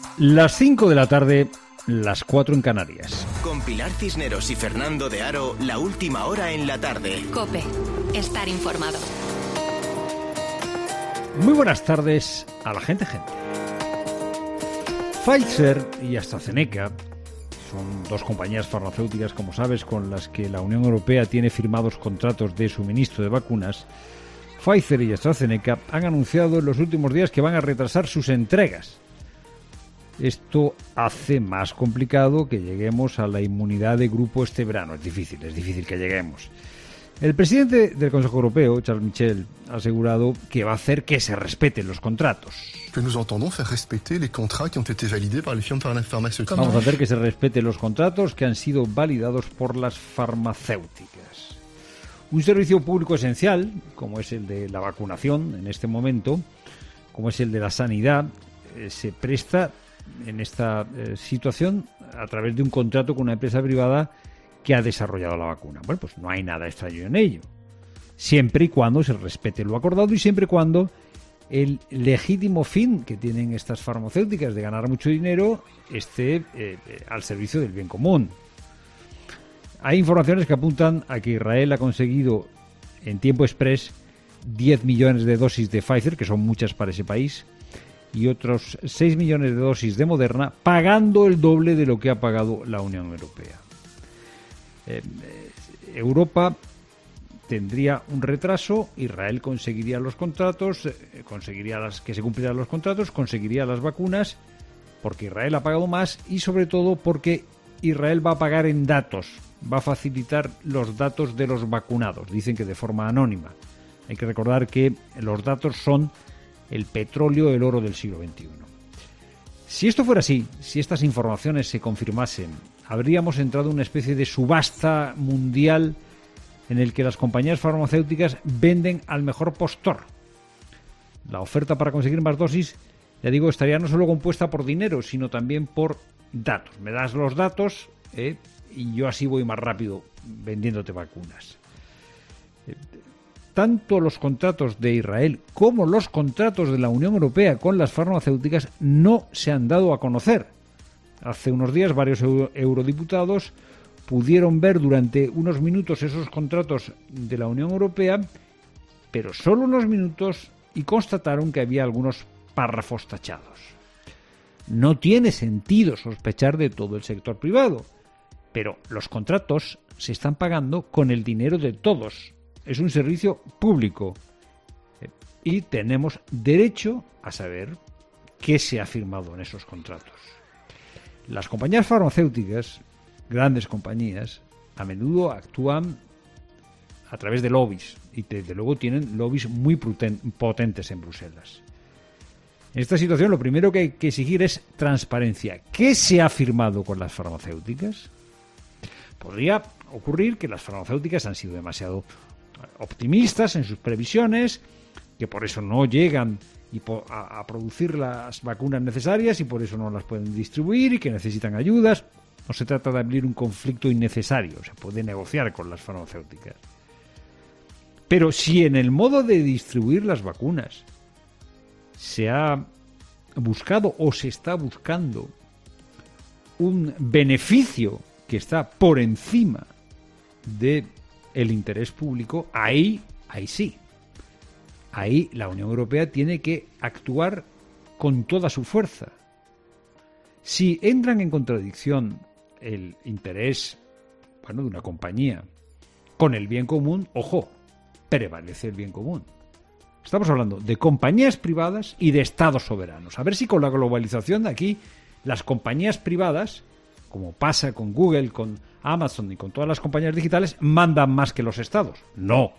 Las 5 de la tarde, las 4 en Canarias. Con Pilar Cisneros y Fernando de Aro, la última hora en la tarde. COPE. Estar informado. Muy buenas tardes a la gente. Pfizer y AstraZeneca son dos compañías farmacéuticas, como sabes, con las que la Unión Europea tiene firmados contratos de suministro de vacunas. Pfizer y AstraZeneca han anunciado en los últimos días que van a retrasar sus entregas. Esto hace más complicado que lleguemos a la inmunidad de grupo este verano. Es difícil que lleguemos. El presidente del Consejo Europeo, Charles Michel, ha asegurado que va a hacer que se respeten los contratos. Que nous entendons faire respecter les contrats qui ont été validés par les firmes pharmaceutiques. Vamos a hacer que se respeten los contratos que han sido validados por las farmacéuticas. Un servicio público esencial, como es el de la vacunación en este momento, como es el de la sanidad, se presta en esta situación a través de un contrato con una empresa privada que ha desarrollado la vacuna. Bueno, pues no hay nada extraño en ello, siempre y cuando se respete lo acordado y siempre y cuando el legítimo fin que tienen estas farmacéuticas de ganar mucho dinero esté al servicio del bien común. Hay informaciones que apuntan a que Israel ha conseguido en tiempo express 10 millones de dosis de Pfizer, que son muchas para ese país, y otros 6 millones de dosis de Moderna, pagando el doble de lo que ha pagado la Unión Europea. Europa tendría un retraso, Israel conseguiría los contratos, conseguiría que se cumplieran los contratos, conseguiría las vacunas, porque Israel ha pagado más y sobre todo porque Israel va a pagar en datos, va a facilitar los datos de los vacunados, dicen que de forma anónima. Hay que recordar que los datos son el petróleo, el oro del siglo XXI. Si esto fuera así, si estas informaciones se confirmasen, habríamos entrado en una especie de subasta mundial en el que las compañías farmacéuticas venden al mejor postor. La oferta para conseguir más dosis, ya digo, estaría no solo compuesta por dinero, sino también por datos. Me das los datos y yo así voy más rápido vendiéndote vacunas. Tanto los contratos de Israel como los contratos de la Unión Europea con las farmacéuticas no se han dado a conocer. Hace unos días varios eurodiputados pudieron ver durante unos minutos esos contratos de la Unión Europea, pero solo unos minutos, y constataron que había algunos párrafos tachados. No tiene sentido sospechar de todo el sector privado, pero los contratos se están pagando con el dinero de todos. Es un servicio público y tenemos derecho a saber qué se ha firmado en esos contratos. Las compañías farmacéuticas, grandes compañías, a menudo actúan a través de lobbies y desde luego tienen lobbies muy potentes en Bruselas. En esta situación lo primero que hay que exigir es transparencia. ¿Qué se ha firmado con las farmacéuticas? Podría ocurrir que las farmacéuticas han sido demasiado optimistas en sus previsiones, que por eso no llegan a producir las vacunas necesarias y por eso no las pueden distribuir y que necesitan ayudas. No se trata de abrir un conflicto innecesario, se puede negociar con las farmacéuticas. Pero si en el modo de distribuir las vacunas se ha buscado o se está buscando un beneficio que está por encima de el interés público, ahí sí. Ahí la Unión Europea tiene que actuar con toda su fuerza. Si entran en contradicción el interés, de una compañía con el bien común, ojo, prevalece el bien común. Estamos hablando de compañías privadas y de estados soberanos. A ver si con la globalización de aquí las compañías privadas, como pasa con Google, con Amazon y con todas las compañías digitales, mandan más que los estados. No.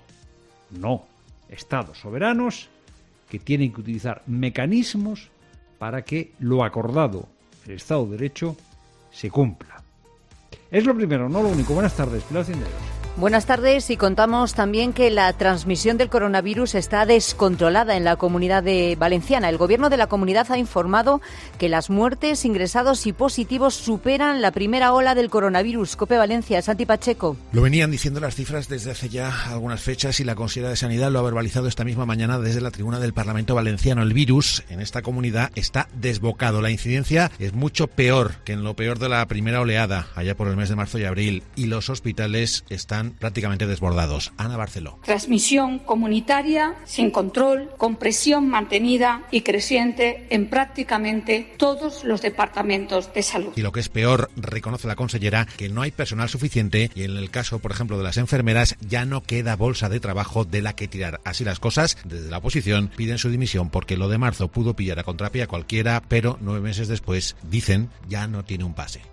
Estados soberanos que tienen que utilizar mecanismos para que lo acordado, el Estado de Derecho, se cumpla. Es lo primero, no lo único. Buenas tardes, Pilar Cisneros. Buenas tardes, y contamos también que la transmisión del coronavirus está descontrolada en la Comunidad Valenciana. El Gobierno de la comunidad ha informado que las muertes, ingresados y positivos superan la primera ola del coronavirus. COPE Valencia, Santi Pacheco. Lo venían diciendo las cifras desde hace ya algunas fechas y la consejera de Sanidad lo ha verbalizado esta misma mañana desde la tribuna del Parlamento Valenciano. El virus en esta comunidad está desbocado. La incidencia es mucho peor que en lo peor de la primera oleada, allá por el mes de marzo y abril, y los hospitales están prácticamente desbordados. Ana Barceló. Transmisión comunitaria sin control, con presión mantenida y creciente en prácticamente todos los departamentos de salud. Y lo que es peor, reconoce la consellera, que no hay personal suficiente y en el caso, por ejemplo, de las enfermeras, ya no queda bolsa de trabajo de la que tirar. Así las cosas, desde la oposición piden su dimisión porque lo de marzo pudo pillar a contrapié a cualquiera, pero 9 meses después, dicen, ya no tiene un pase.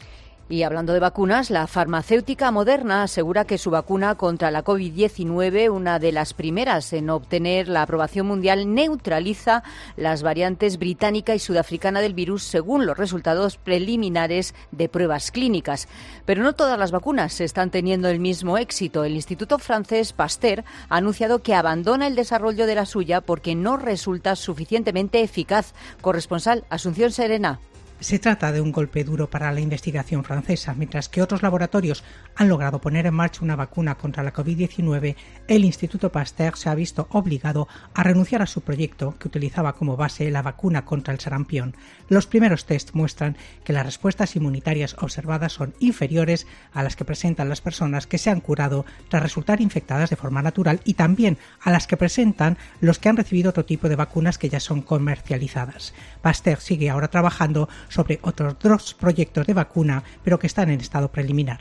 Y hablando de vacunas, la farmacéutica Moderna asegura que su vacuna contra la COVID-19, una de las primeras en obtener la aprobación mundial, neutraliza las variantes británica y sudafricana del virus según los resultados preliminares de pruebas clínicas. Pero no todas las vacunas están teniendo el mismo éxito. El Instituto francés Pasteur ha anunciado que abandona el desarrollo de la suya porque no resulta suficientemente eficaz. Corresponsal Asunción Serena. Se trata de un golpe duro para la investigación francesa. Mientras que otros laboratorios han logrado poner en marcha una vacuna contra la COVID-19, el Instituto Pasteur se ha visto obligado a renunciar a su proyecto, que utilizaba como base la vacuna contra el sarampión. Los primeros test muestran que las respuestas inmunitarias observadas son inferiores a las que presentan las personas que se han curado tras resultar infectadas de forma natural y también a las que presentan los que han recibido otro tipo de vacunas que ya son comercializadas. Pasteur sigue ahora trabajando sobre otros 2 proyectos de vacuna, pero que están en estado preliminar.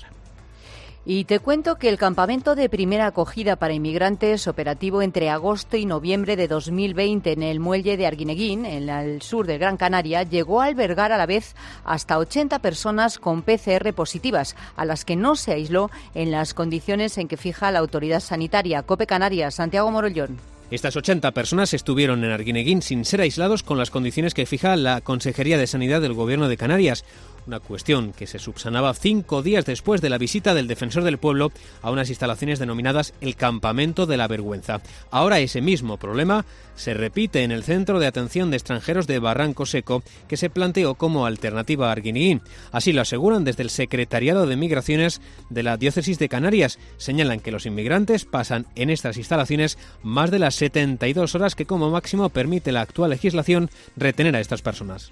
Y te cuento que el campamento de primera acogida para inmigrantes, operativo entre agosto y noviembre de 2020 en el muelle de Arguineguín, en el sur de Gran Canaria, llegó a albergar a la vez hasta 80 personas con PCR positivas, a las que no se aisló en las condiciones en que fija la autoridad sanitaria. COPE Canarias, Santiago Morollón. Estas 80 personas estuvieron en Arguineguín sin ser aislados con las condiciones que fija la Consejería de Sanidad del Gobierno de Canarias. Una cuestión que se subsanaba 5 días después de la visita del Defensor del Pueblo a unas instalaciones denominadas el Campamento de la Vergüenza. Ahora ese mismo problema se repite en el Centro de Atención de Extranjeros de Barranco Seco, que se planteó como alternativa a Arguineguín. Así lo aseguran desde el Secretariado de Migraciones de la Diócesis de Canarias. Señalan que los inmigrantes pasan en estas instalaciones más de las 72 horas que como máximo permite la actual legislación retener a estas personas.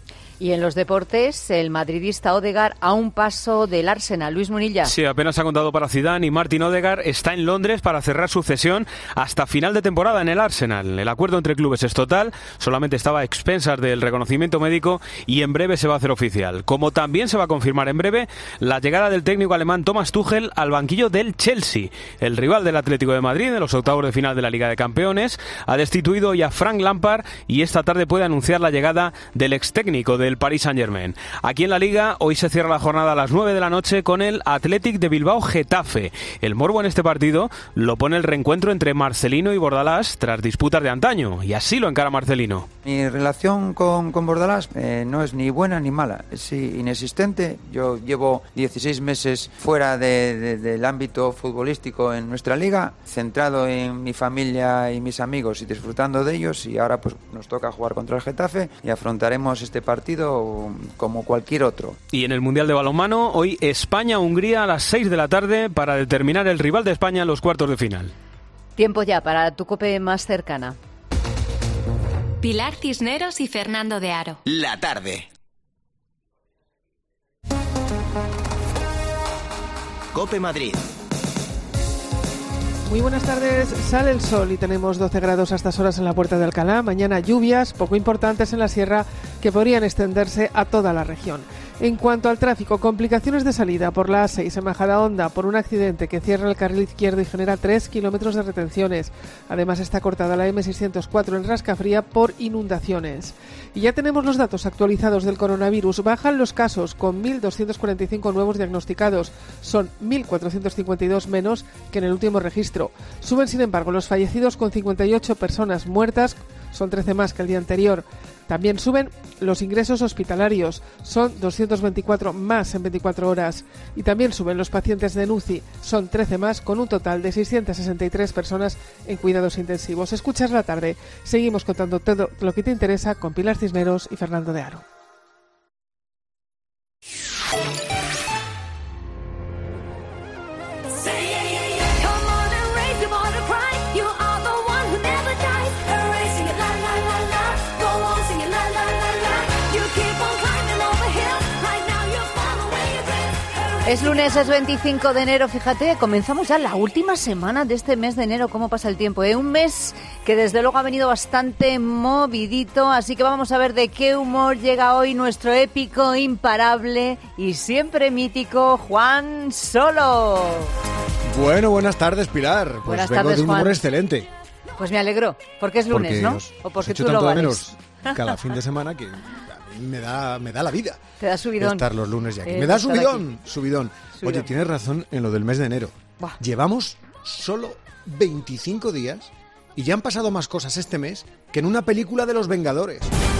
Y en los deportes, el madridista Odegaard a un paso del Arsenal. Luis Munilla. Sí, apenas ha contado para Zidane y Martin Odegaard está en Londres para cerrar su cesión hasta final de temporada en el Arsenal. El acuerdo entre clubes es total, solamente estaba a expensas del reconocimiento médico y en breve se va a hacer oficial. Como también se va a confirmar en breve la llegada del técnico alemán Thomas Tuchel al banquillo del Chelsea. El rival del Atlético de Madrid en los octavos de final de la Liga de Campeones ha destituido hoy a Frank Lampard y esta tarde puede anunciar la llegada del ex técnico del Paris Saint-Germain. Aquí en la Liga, hoy se cierra la jornada a las 9 de la noche con el Athletic de Bilbao Getafe. El morbo en este partido lo pone el reencuentro entre Marcelino y Bordalás tras disputas de antaño, y así lo encara Marcelino. Mi relación con Bordalás no es ni buena ni mala, es inexistente. Yo llevo 16 meses fuera del ámbito futbolístico en nuestra liga, centrado en mi familia y mis amigos y disfrutando de ellos, y ahora pues nos toca jugar contra el Getafe y afrontaremos este partido como cualquier otro. Y en el Mundial de Balonmano, hoy España-Hungría a las 6 de la tarde para determinar el rival de España en los cuartos de final. Tiempo ya para tu COPE más cercana. Pilar Cisneros y Fernando de Aro. La tarde. COPE Madrid. Muy buenas tardes, sale el sol y tenemos 12 grados a estas horas en la Puerta de Alcalá. Mañana lluvias poco importantes en la sierra que podrían extenderse a toda la región. En cuanto al tráfico, complicaciones de salida por la A6 en Majadahonda por un accidente que cierra el carril izquierdo y genera 3 kilómetros de retenciones. Además está cortada la M604 en Rascafría por inundaciones. Y ya tenemos los datos actualizados del coronavirus. Bajan los casos con 1.245 nuevos diagnosticados. Son 1.452 menos que en el último registro. Suben, sin embargo, los fallecidos con 58 personas muertas. Son 13 más que el día anterior. También suben los ingresos hospitalarios, son 224 más en 24 horas. Y también suben los pacientes de UCI, son 13 más, con un total de 663 personas en cuidados intensivos. Escuchas la tarde. Seguimos contando todo lo que te interesa con Pilar Cisneros y Fernando de Aro. Es lunes, es 25 de enero, fíjate, comenzamos ya la última semana de este mes de enero. ¿Cómo pasa el tiempo? Un mes que desde luego ha venido bastante movidito, así que vamos a ver de qué humor llega hoy nuestro épico, imparable y siempre mítico Juan Solo. Bueno, buenas tardes, Pilar. Pues buenas vengo tardes, de un humor Juan. Excelente. Pues me alegro, porque es lunes, ¿no? O porque tú lo vales. Cada fin de semana que me da la vida. Te da subidón. Estar los lunes ya aquí. Me da subidón. Oye, tienes razón en lo del mes de enero. Buah. Llevamos solo 25 días y ya han pasado más cosas este mes que en una película de los Vengadores.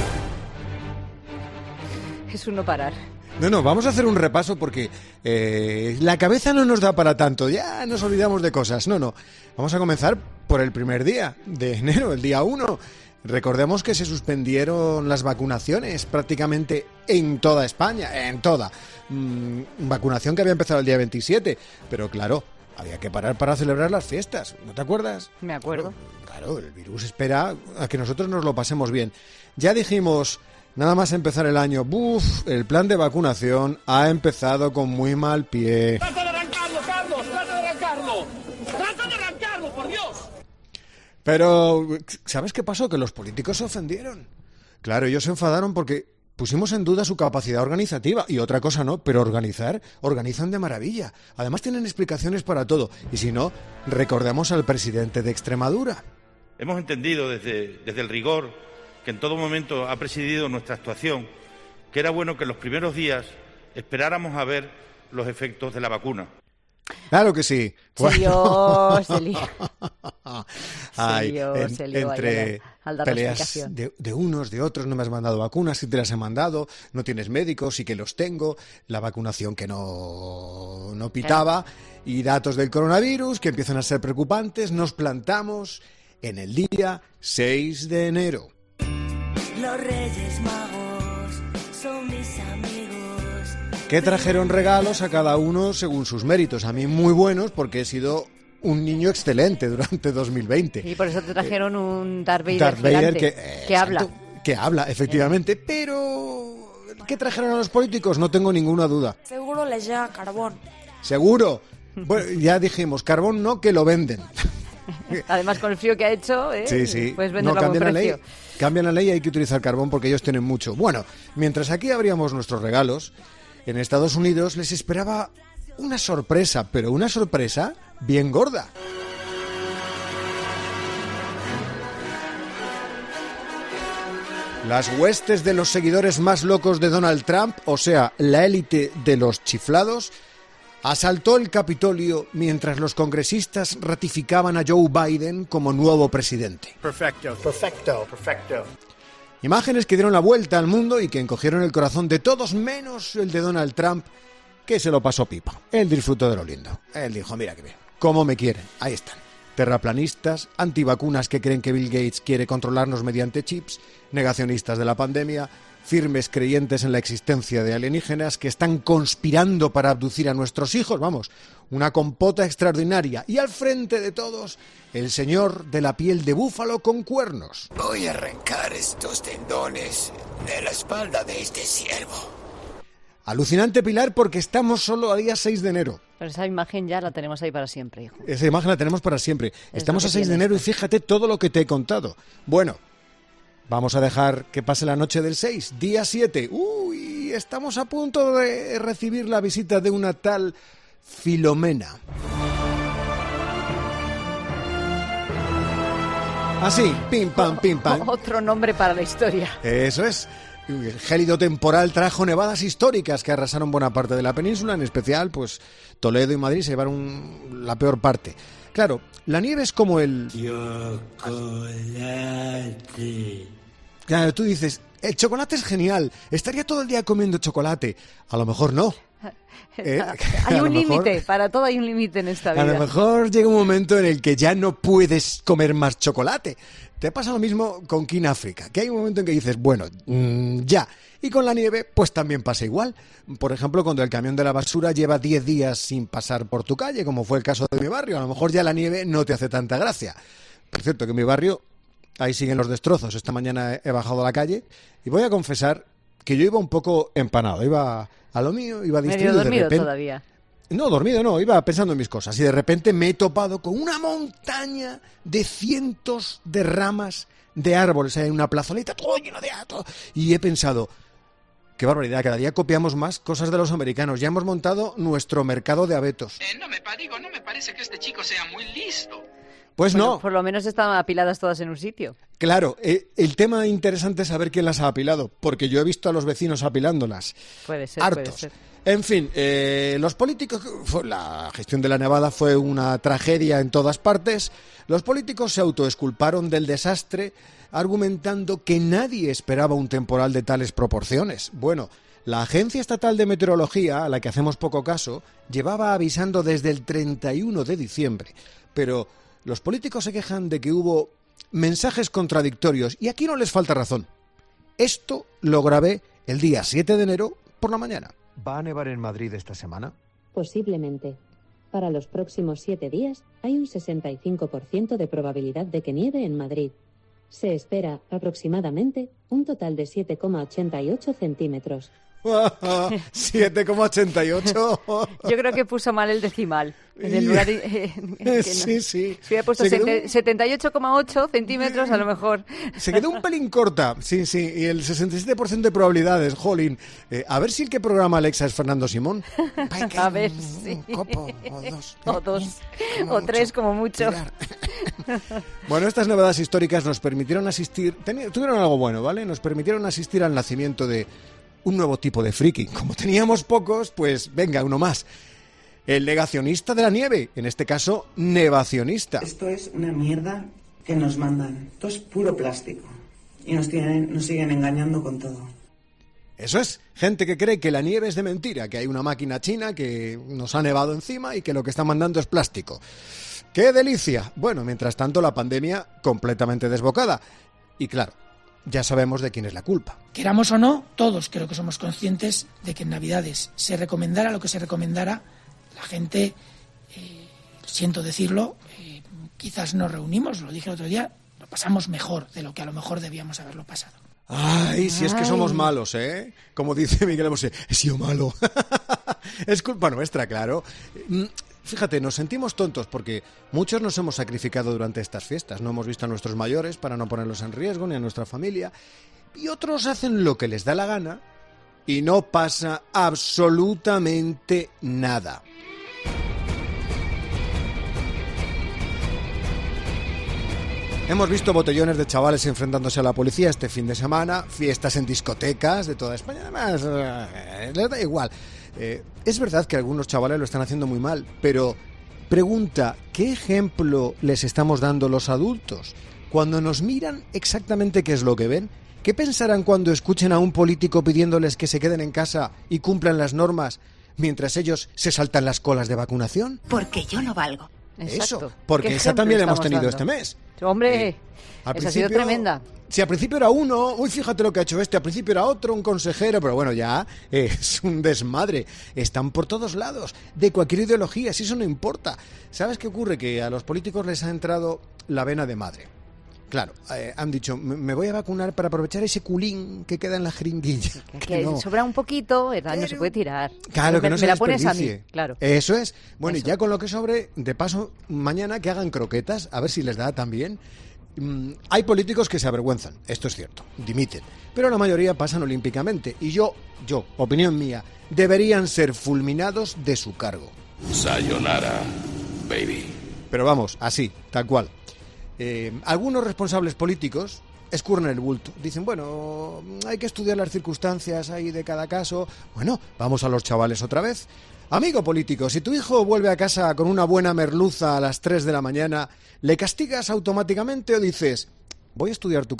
Es un no parar. No, vamos a hacer un repaso porque la cabeza no nos da para tanto. Ya nos olvidamos de cosas. No. Vamos a comenzar por el primer día de enero, el día 1. Recordemos que se suspendieron las vacunaciones prácticamente en toda España, en toda. Vacunación que había empezado el día 27, pero claro, había que parar para celebrar las fiestas, ¿no te acuerdas? Me acuerdo. Claro, el virus espera a que nosotros nos lo pasemos bien. Ya dijimos, nada más empezar el año, el plan de vacunación ha empezado con muy mal pie. ¡Trata de arrancarlo, Carlos! ¡Trata de arrancarlo! ¡Trata de arrancarlo, por Dios! Pero, ¿sabes qué pasó? Que los políticos se ofendieron. Claro, ellos se enfadaron porque pusimos en duda su capacidad organizativa. Y otra cosa no, pero organizan de maravilla. Además tienen explicaciones para todo. Y si no, recordemos al presidente de Extremadura. Hemos entendido desde el rigor que en todo momento ha presidido nuestra actuación, que era bueno que en los primeros días esperáramos a ver los efectos de la vacuna. Claro que sí. Se lió. Entre al dar peleas de unos, de otros, no me has mandado vacunas, si te las he mandado, no tienes médicos, sí que los tengo, la vacunación que no pitaba, y datos del coronavirus que empiezan a ser preocupantes. Nos plantamos en el día 6 de enero. Los Reyes Magos son mis amigos. Que trajeron regalos a cada uno según sus méritos. A mí muy buenos porque he sido un niño excelente durante 2020. Y por eso te trajeron un Darth Vader que habla. Que habla, efectivamente. Pero ¿qué trajeron a los políticos? No tengo ninguna duda. Seguro les llega carbón. ¿Seguro? Bueno, ya dijimos, carbón no, que lo venden. Además, con el frío que ha hecho, sí. Puedes venderlo a buen precio. Cambian la ley y hay que utilizar carbón porque ellos tienen mucho. Bueno, mientras aquí abríamos nuestros regalos, en Estados Unidos les esperaba una sorpresa, pero una sorpresa bien gorda. Las huestes de los seguidores más locos de Donald Trump, o sea, la élite de los chiflados, asaltó el Capitolio mientras los congresistas ratificaban a Joe Biden como nuevo presidente. Perfecto. Imágenes que dieron la vuelta al mundo y que encogieron el corazón de todos menos el de Donald Trump, que se lo pasó pipa. Él disfrutó de lo lindo. Él dijo, mira que bien, cómo me quieren. Ahí están. Terraplanistas, antivacunas que creen que Bill Gates quiere controlarnos mediante chips, negacionistas de la pandemia, firmes creyentes en la existencia de alienígenas que están conspirando para abducir a nuestros hijos. Vamos, una compota extraordinaria. Y al frente de todos, el señor de la piel de búfalo con cuernos. Voy a arrancar estos tendones de la espalda de este ciervo. Alucinante, Pilar, porque estamos solo a día 6 de enero. Pero esa imagen ya la tenemos ahí para siempre, hijo. Esa imagen la tenemos para siempre. Estamos a 6 de enero y fíjate todo lo que te he contado. Bueno, vamos a dejar que pase la noche del 6, día 7. Uy, estamos a punto de recibir la visita de una tal Filomena. Así, pim pam, pim pam. Otro nombre para la historia. Eso es. El gélido temporal trajo nevadas históricas que arrasaron buena parte de la península, en especial, pues Toledo y Madrid se llevaron la peor parte. Claro, la nieve es como el... Chocolate. Claro, tú dices, el chocolate es genial, estaría todo el día comiendo chocolate. A lo mejor no. Hay un límite, para todo hay un límite en esta vida. A lo mejor llega un momento en el que ya no puedes comer más chocolate. Te pasa lo mismo con King África, que hay un momento en que dices, bueno, ya. Y con la nieve, pues también pasa igual. Por ejemplo, cuando el camión de la basura lleva 10 días sin pasar por tu calle, como fue el caso de mi barrio, a lo mejor ya la nieve no te hace tanta gracia. Por cierto, que en mi barrio, ahí siguen los destrozos. Esta mañana he bajado a la calle y voy a confesar que yo iba un poco empanado, iba a lo mío, iba distraído. Medio dormido de repente, todavía. No, dormido no, iba pensando en mis cosas y de repente me he topado con una montaña de cientos de ramas de árboles, hay una plazoleta, todo lleno de árboles, y he pensado, qué barbaridad, cada día copiamos más cosas de los americanos, ya hemos montado nuestro mercado de abetos. No me parece que este chico sea muy listo. Pues bueno, no. Por lo menos estaban apiladas todas en un sitio. Claro, el tema interesante es saber quién las ha apilado, porque yo he visto a los vecinos apilándolas. Puede ser, hartos. puede ser. En fin, los políticos, la gestión de la nevada fue una tragedia en todas partes. Los políticos se autoexculparon del desastre, argumentando que nadie esperaba un temporal de tales proporciones. Bueno, la Agencia Estatal de Meteorología, a la que hacemos poco caso, llevaba avisando desde el 31 de diciembre, pero los políticos se quejan de que hubo mensajes contradictorios y aquí no les falta razón. Esto lo grabé el día 7 de enero por la mañana. ¿Va a nevar en Madrid esta semana? Posiblemente. Para los próximos 7 días hay un 65% de probabilidad de que nieve en Madrid. Se espera, aproximadamente, un total de 7,88 centímetros. 7,88. Yo creo que puso mal el decimal. En el lugar sí. Si hubiera puesto 78,8 centímetros, a lo mejor. Se quedó un pelín corta, sí, y el 67% de probabilidades, jolín. A ver si el que programa Alexa es Fernando Simón. A ver, sí. Un copo, o dos. O dos, o tres como mucho. Bueno, estas novedades históricas nos permitieron asistir, tuvieron algo bueno, ¿vale? Nos permitieron asistir al nacimiento de un nuevo tipo de friki. Como teníamos pocos, pues venga, uno más. El negacionista de la nieve, en este caso, nevacionista. Esto es una mierda que nos mandan. Esto es puro plástico. Y nos siguen engañando con todo. Eso es, gente que cree que la nieve es de mentira, que hay una máquina china que nos ha nevado encima y que lo que está mandando es plástico. ¡Qué delicia! Bueno, mientras tanto, la pandemia completamente desbocada. Y claro, ya sabemos de quién es la culpa. Queramos o no, todos creo que somos conscientes de que en Navidades se recomendara lo que se recomendara, la gente, siento decirlo, quizás nos reunimos, lo dije el otro día, lo pasamos mejor de lo que a lo mejor debíamos haberlo pasado. Ay, si es que somos malos, ¿eh? Como dice Miguel Bosé, he sido malo. Es culpa nuestra, claro. Fíjate, nos sentimos tontos porque muchos nos hemos sacrificado durante estas fiestas. No hemos visto a nuestros mayores para no ponerlos en riesgo ni a nuestra familia. Y otros hacen lo que les da la gana y no pasa absolutamente nada. Hemos visto botellones de chavales enfrentándose a la policía este fin de semana, fiestas en discotecas de toda España, además les da igual. Es verdad que algunos chavales lo están haciendo muy mal, pero pregunta, ¿qué ejemplo les estamos dando los adultos? Cuando nos miran, exactamente qué es lo que ven. ¿Qué pensarán cuando escuchen a un político pidiéndoles que se queden en casa y cumplan las normas mientras ellos se saltan las colas de vacunación? Porque yo no valgo. Exacto. Eso, porque esa también la hemos tenido este mes. Hombre, esa ha sido tremenda. Si al principio era uno, uy, fíjate lo que ha hecho este, al principio era otro, un consejero, pero bueno, ya es un desmadre. Están por todos lados, de cualquier ideología, si eso no importa. ¿Sabes qué ocurre? Que a los políticos les ha entrado la vena de madre. Claro, han dicho, me voy a vacunar para aprovechar ese culín que queda en la jeringuilla. Que no. Sobra un poquito, no se puede tirar. Claro, que no se la pones a desperdicie. mí, claro. Eso es. Bueno, Eso. Y ya con lo que sobre, de paso, mañana que hagan croquetas, a ver si les da también. Hay políticos que se avergüenzan, esto es cierto, dimiten, pero la mayoría pasan olímpicamente. Y yo, opinión mía, deberían ser fulminados de su cargo. Sayonara, baby. Pero vamos, así, tal cual. Algunos responsables políticos escurren el bulto. Dicen, bueno, hay que estudiar las circunstancias ahí de cada caso. Bueno, vamos a los chavales otra vez. Amigo político, si tu hijo vuelve a casa con una buena merluza a las 3 de la mañana, ¿le castigas automáticamente o dices, voy a estudiar tu caso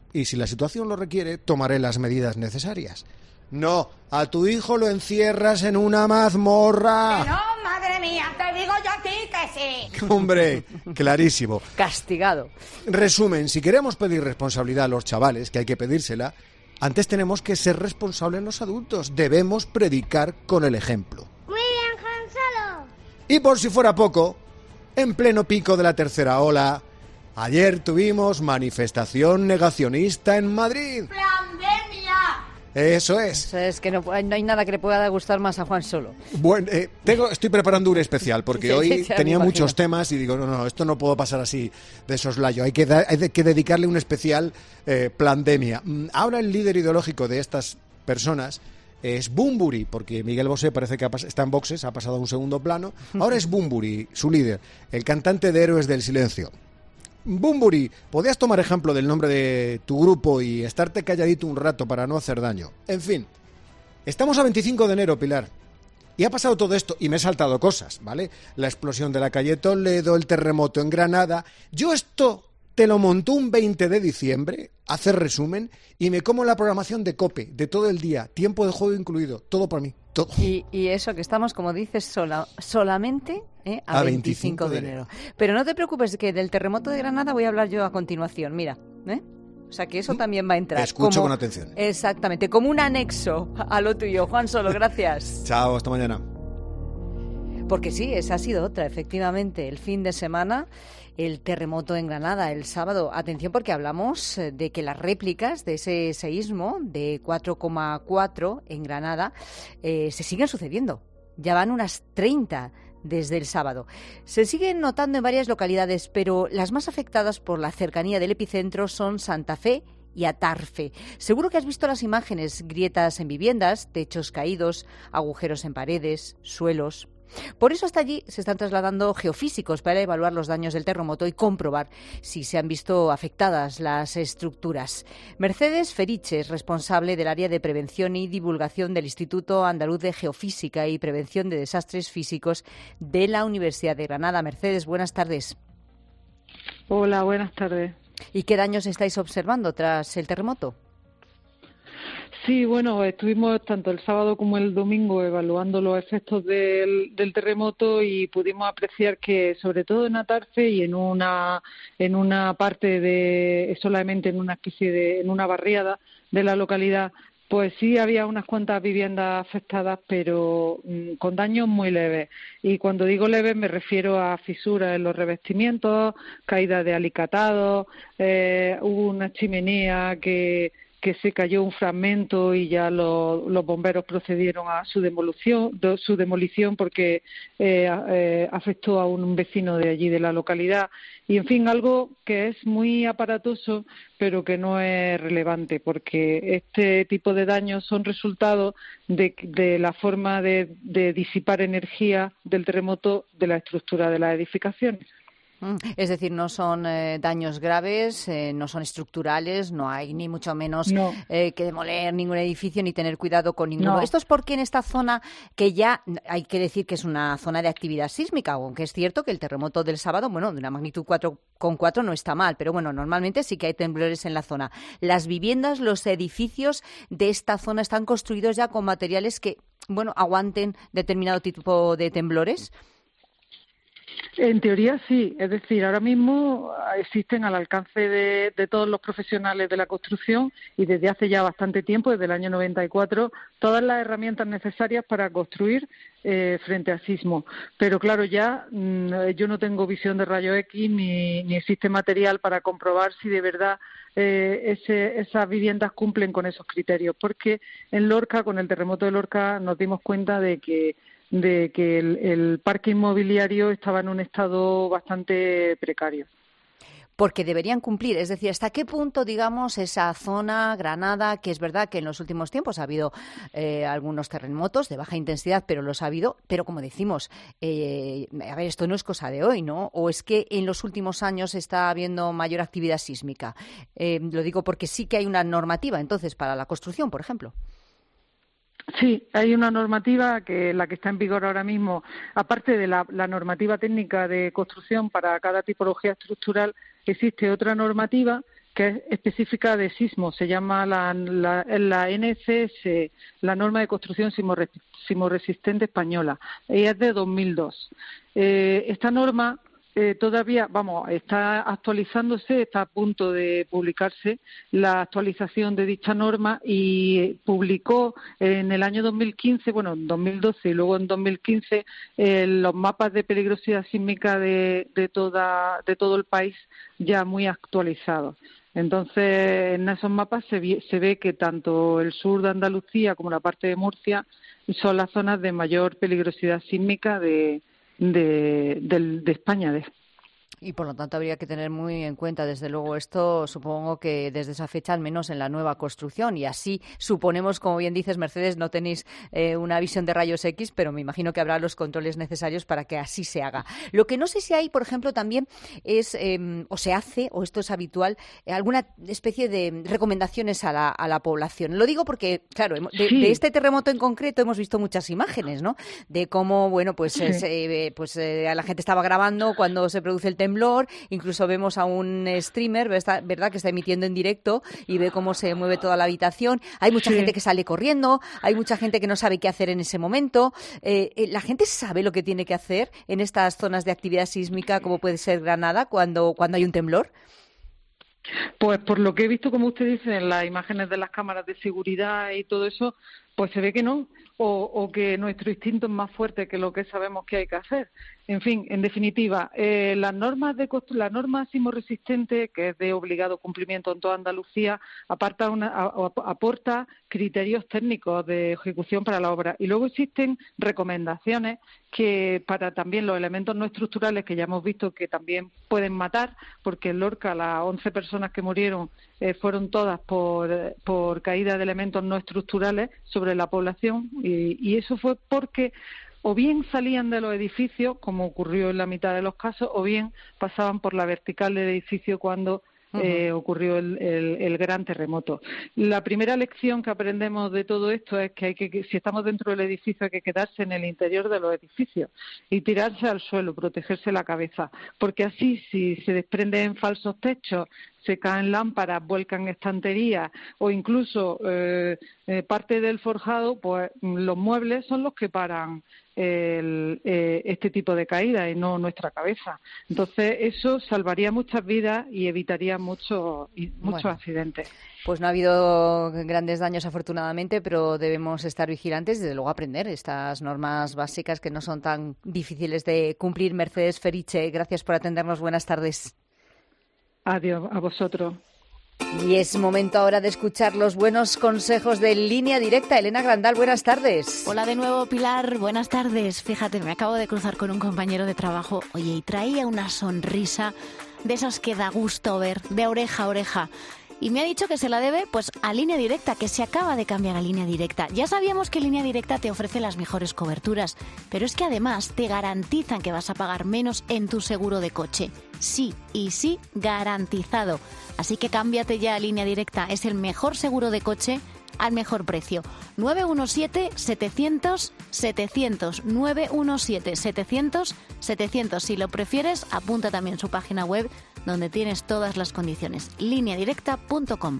y si la situación lo requiere, tomaré las medidas necesarias. No, a tu hijo lo encierras en una mazmorra. ¡Que no, madre mía! ¡Te digo yo a ti que sí! Hombre, clarísimo. Castigado. Resumen, si queremos pedir responsabilidad a los chavales, que hay que pedírsela, antes tenemos que ser responsables los adultos. Debemos predicar con el ejemplo. Muy bien, Han Solo. Y por si fuera poco, en pleno pico de la tercera ola, ayer tuvimos manifestación negacionista en Madrid. ¡Pandemia! Eso es. Eso es, que no hay nada que le pueda gustar más a Juan Solo. Bueno, estoy preparando un especial, porque hoy tenía muchos temas y digo, no, esto no puedo pasar así de soslayo. Hay que dedicarle un especial pandemia. Ahora el líder ideológico de estas personas es Bunbury, porque Miguel Bosé parece que está en boxes, ha pasado a un segundo plano. Ahora es Bunbury, su líder, el cantante de Héroes del Silencio. Bunbury, ¿podías tomar ejemplo del nombre de tu grupo y estarte calladito un rato para no hacer daño? En fin, estamos a 25 de enero, Pilar, y ha pasado todo esto, y me he saltado cosas, ¿vale? La explosión de la calle Toledo, el terremoto en Granada. Yo esto te lo montó un 20 de diciembre, hacer resumen, y me como la programación de COPE, de todo el día, tiempo de juego incluido, todo por mí, todo. Y eso que estamos, como dices, solamente a 25 de enero. Pero no te preocupes, que del terremoto de Granada voy a hablar yo a continuación, mira, O sea, que eso también va a entrar. Escucho con atención. Exactamente, como un anexo a lo tuyo. Juan Solo, gracias. Chao, hasta mañana. Porque sí, esa ha sido otra, efectivamente. El fin de semana, el terremoto en Granada, el sábado. Atención, porque hablamos de que las réplicas de ese seísmo de 4,4 en Granada se siguen sucediendo. Ya van unas 30 desde el sábado. Se siguen notando en varias localidades, pero las más afectadas por la cercanía del epicentro son Santa Fe y Atarfe. Seguro que has visto las imágenes: grietas en viviendas, techos caídos, agujeros en paredes, suelos. Por eso hasta allí se están trasladando geofísicos para evaluar los daños del terremoto y comprobar si se han visto afectadas las estructuras. Mercedes Feriches, responsable del área de prevención y divulgación del Instituto Andaluz de Geofísica y Prevención de Desastres Físicos de la Universidad de Granada. Mercedes, buenas tardes. Hola, buenas tardes. ¿Y qué daños estáis observando tras el terremoto? Sí, bueno, estuvimos tanto el sábado como el domingo evaluando los efectos del terremoto y pudimos apreciar que, sobre todo en Atarfe y en una parte solamente en una especie en una barriada de la localidad, pues sí había unas cuantas viviendas afectadas, pero con daños muy leves. Y cuando digo leves me refiero a fisuras en los revestimientos, caídas de alicatados, hubo una chimenea que se cayó un fragmento y ya los bomberos procedieron a su demolición porque afectó a un vecino de allí de la localidad. Y, en fin, algo que es muy aparatoso, pero que no es relevante, porque este tipo de daños son resultado de la forma de disipar energía del terremoto de la estructura de las edificaciones. Es decir, no son daños graves, no son estructurales, no hay ni mucho menos que demoler ningún edificio ni tener cuidado con ninguno. No. Esto es porque en esta zona, que ya hay que decir que es una zona de actividad sísmica, aunque es cierto que el terremoto del sábado, bueno, de una magnitud 4,4 no está mal, pero bueno, normalmente sí que hay temblores en la zona. Las viviendas, los edificios de esta zona están construidos ya con materiales que, bueno, aguanten determinado tipo de temblores. En teoría sí, es decir, ahora mismo existen al alcance de todos los profesionales de la construcción y desde hace ya bastante tiempo, desde el año 94, todas las herramientas necesarias para construir frente a sismo. Pero claro, ya yo no tengo visión de rayo X ni existe material para comprobar si de verdad esas viviendas cumplen con esos criterios, porque en Lorca, con el terremoto de Lorca, nos dimos cuenta de que el parque inmobiliario estaba en un estado bastante precario. Porque deberían cumplir, es decir, ¿hasta qué punto, digamos, esa zona, Granada, que es verdad que en los últimos tiempos ha habido algunos terremotos de baja intensidad, pero los ha habido, pero como decimos, a ver, esto no es cosa de hoy, ¿no? ¿O es que en los últimos años está habiendo mayor actividad sísmica? Lo digo porque sí que hay una normativa, entonces, para la construcción, por ejemplo. Sí, hay una normativa la que está en vigor ahora mismo, aparte de la normativa técnica de construcción para cada tipología estructural, existe otra normativa que es específica de sismo. Se llama la NCS, la norma de construcción sismoresistente española, y es de 2002. Esta norma todavía, está actualizándose, está a punto de publicarse la actualización de dicha norma, y publicó en el año 2015, en 2012 y luego en 2015, los mapas de peligrosidad sísmica de todo el país ya muy actualizados. Entonces, en esos mapas se ve que tanto el sur de Andalucía como la parte de Murcia son las zonas de mayor peligrosidad sísmica de España. Y por lo tanto habría que tener muy en cuenta, desde luego, esto, supongo que desde esa fecha, al menos en la nueva construcción. Y así suponemos, como bien dices, Mercedes, no tenéis una visión de rayos X, pero me imagino que habrá los controles necesarios para que así se haga. Lo que no sé si hay, por ejemplo, también es, o se hace, o esto es habitual, alguna especie de recomendaciones a la población. Lo digo porque, claro, de este terremoto en concreto hemos visto muchas imágenes, ¿no? De cómo, a la gente estaba grabando cuando se produce el temblor, incluso vemos a un streamer, ¿verdad?, que está emitiendo en directo y ve cómo se mueve toda la habitación. Hay mucha gente que sale corriendo, hay mucha gente que no sabe qué hacer en ese momento. ¿La gente sabe lo que tiene que hacer en estas zonas de actividad sísmica, como puede ser Granada, cuando hay un temblor? Pues por lo que he visto, como usted dice, en las imágenes de las cámaras de seguridad y todo eso, pues se ve que no, o que nuestro instinto es más fuerte que lo que sabemos que hay que hacer. En fin, en definitiva, la norma sismoresistente, que es de obligado cumplimiento en toda Andalucía, aporta criterios técnicos de ejecución para la obra. Y luego existen recomendaciones que para también los elementos no estructurales, que ya hemos visto que también pueden matar, porque en Lorca las 11 personas que murieron fueron todas por caída de elementos no estructurales sobre la población, y eso fue porque o bien salían de los edificios, como ocurrió en la mitad de los casos, o bien pasaban por la vertical del edificio cuando ocurrió el gran terremoto. La primera lección que aprendemos de todo esto es que si estamos dentro del edificio, hay que quedarse en el interior de los edificios y tirarse al suelo, protegerse la cabeza, porque así, si se desprenden falsos techos, se caen lámparas, vuelcan estanterías o incluso parte del forjado, pues los muebles son los que paran este tipo de caída y no nuestra cabeza. Entonces eso salvaría muchas vidas y evitaría muchos accidentes. Pues no ha habido grandes daños, afortunadamente, pero debemos estar vigilantes y, desde luego, aprender estas normas básicas que no son tan difíciles de cumplir. Mercedes Feriche, gracias por atendernos. Buenas tardes. Adiós a vosotros. Y es momento ahora de escuchar los buenos consejos de Línea Directa. Elena Grandal, buenas tardes. Hola de nuevo, Pilar, buenas tardes. Fíjate, me acabo de cruzar con un compañero de trabajo, y traía una sonrisa de esas que da gusto ver, de oreja a oreja. Y me ha dicho que se la debe a Línea Directa, que se acaba de cambiar a Línea Directa. Ya sabíamos que Línea Directa te ofrece las mejores coberturas, pero es que además te garantizan que vas a pagar menos en tu seguro de coche. Sí, y sí, garantizado. Así que cámbiate ya a Línea Directa. Es el mejor seguro de coche al mejor precio. 917-700-700. 917-700-700. Si lo prefieres, apunta también su página web, donde tienes todas las condiciones. lineadirecta.com.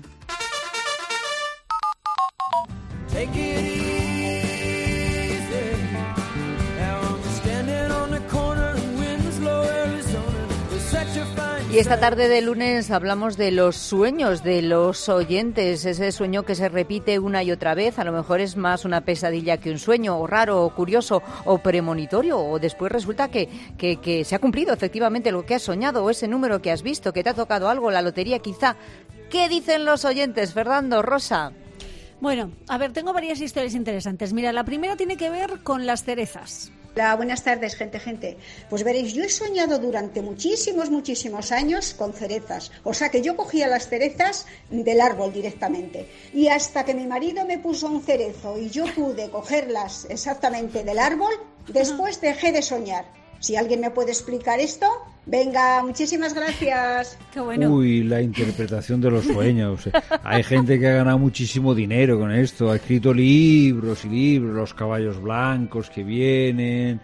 Y esta tarde de lunes hablamos de los sueños de los oyentes, ese sueño que se repite una y otra vez. A lo mejor es más una pesadilla que un sueño, o raro, o curioso, o premonitorio, o después resulta que se ha cumplido efectivamente lo que has soñado, o ese número que has visto, que te ha tocado algo, la lotería quizá. ¿Qué dicen los oyentes, Fernando, Rosa? Bueno, a ver, tengo varias historias interesantes. Mira, la primera tiene que ver con las cerezas. Hola, buenas tardes, gente. Pues veréis, yo he soñado durante muchísimos años con cerezas. O sea que yo cogía las cerezas del árbol directamente. Y hasta que mi marido me puso un cerezo y yo pude cogerlas exactamente del árbol, después dejé de soñar. Si alguien me puede explicar esto, venga, muchísimas gracias. Qué bueno. Uy, la interpretación de los sueños. Hay gente que ha ganado muchísimo dinero con esto, ha escrito libros y libros, los caballos blancos que vienen,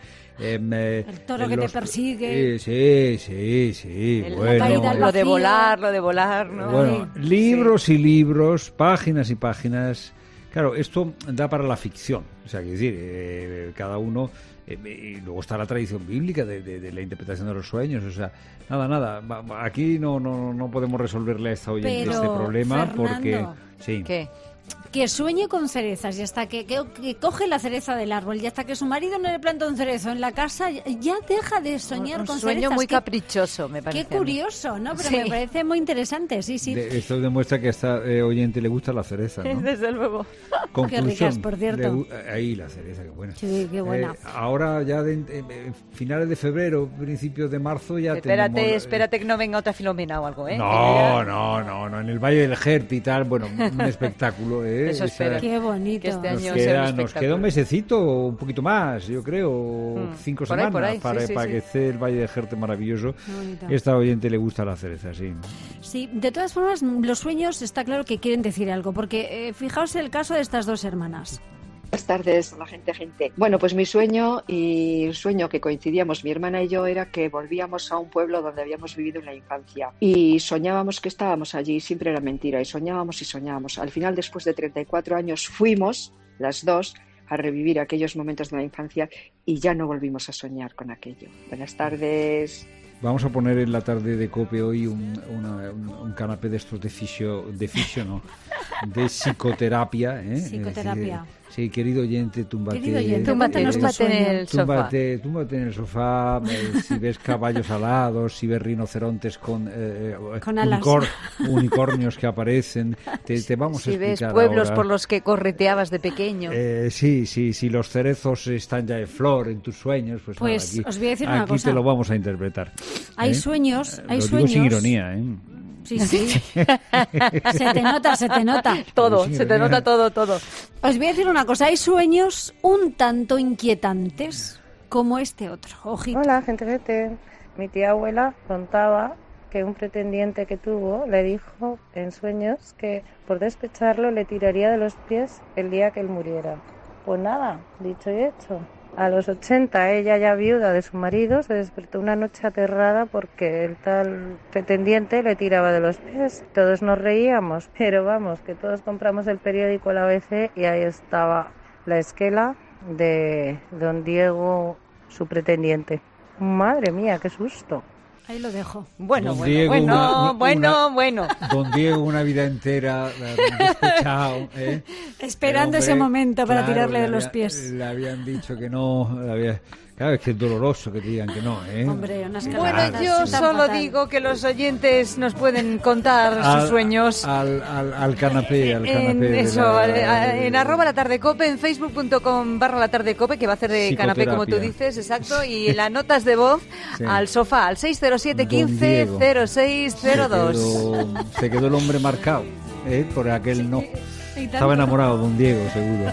El toro que te persigue. Sí. Bueno, lo de volar, ¿no? Bueno, libros y libros, páginas y páginas. Claro, esto da para la ficción. O sea, quiero decir, cada uno... y luego está la tradición bíblica de la interpretación de los sueños. O sea, nada. Aquí no podemos resolverle a esta oyente este problema, Fernando, porque... Sí. ¿Qué? Que sueñe con cerezas y hasta que coge la cereza del árbol y hasta que su marido no le planta un cerezo en la casa, ya deja de soñar con cerezas. Un sueño muy caprichoso, me parece. Qué curioso, ¿no? Pero me parece muy interesante, sí. Esto demuestra que a esta oyente le gusta la cereza, ¿no? Desde luego. Conclusión, qué ricas, por cierto. Ahí la cereza, qué buena. Sí, qué buena. Ahora ya finales de febrero, principios de marzo ya Espérate que no venga otra Filomena o algo, ¿eh? No, en el Valle del Jerte y tal, bueno, un espectáculo, ¿eh? Eso espera. Qué bonito. Que este año nos queda un mesecito, un poquito más, yo creo, 5 semanas por ahí. para que esté el Valle del Jerte maravilloso. Esta oyente le gusta la cereza, sí. Sí, de todas formas, los sueños está claro que quieren decir algo, porque fijaos el caso de estas dos hermanas. Buenas tardes, la gente. Bueno, pues mi sueño y el sueño que coincidíamos mi hermana y yo era que volvíamos a un pueblo donde habíamos vivido en la infancia y soñábamos que estábamos allí, siempre era mentira, y soñábamos. Al final, después de 34 años, fuimos las dos a revivir aquellos momentos de la infancia y ya no volvimos a soñar con aquello. Buenas tardes. Vamos a poner en la tarde de COPE hoy un canapé de estos de psicoterapia. Psicoterapia. Sí, querido oyente, túmbate en el sofá. Túmbate en el sofá, si ves caballos alados, si ves rinocerontes con alas. Unicornios que aparecen, te vamos a explicar. Si ves pueblos ahora. por los que correteabas de pequeño. Sí, los cerezos están ya de flor en tus sueños, pues nada, aquí, os voy a decir una cosa. Aquí te lo vamos a interpretar. Hay sueños, lo digo sin ironía, ¿eh? Sí. Se te nota. Todo, se te nota todo. Os voy a decir una cosa, hay sueños un tanto inquietantes como este otro. Ojito. Hola, gente. Mi tía abuela contaba que un pretendiente que tuvo le dijo en sueños que por despecharlo le tiraría de los pies el día que él muriera. Pues nada, dicho y hecho. A los 80, ella ya viuda de su marido, se despertó una noche aterrada porque el tal pretendiente le tiraba de los pies. Todos nos reíamos, pero vamos, que todos compramos el periódico La ABC y ahí estaba la esquela de don Diego, su pretendiente. Madre mía, qué susto. Ahí lo dejo. Bueno. Don Diego, una vida entera despechado. Esperando ese momento para tirarle de los pies. Le habían dicho que no. Claro, es que es doloroso que te digan que no, ¿eh? Hombre, unas Bueno, yo solo digo que los oyentes nos pueden contar sus sueños. Al canapé. En @latardecope, en facebook.com/latardecope, que va a hacer de canapé, como tú dices, exacto, y en las notas de voz al sofá, al 607 15 0602. Se quedó el hombre marcado, por aquel no. Estaba enamorado de don Diego, seguro.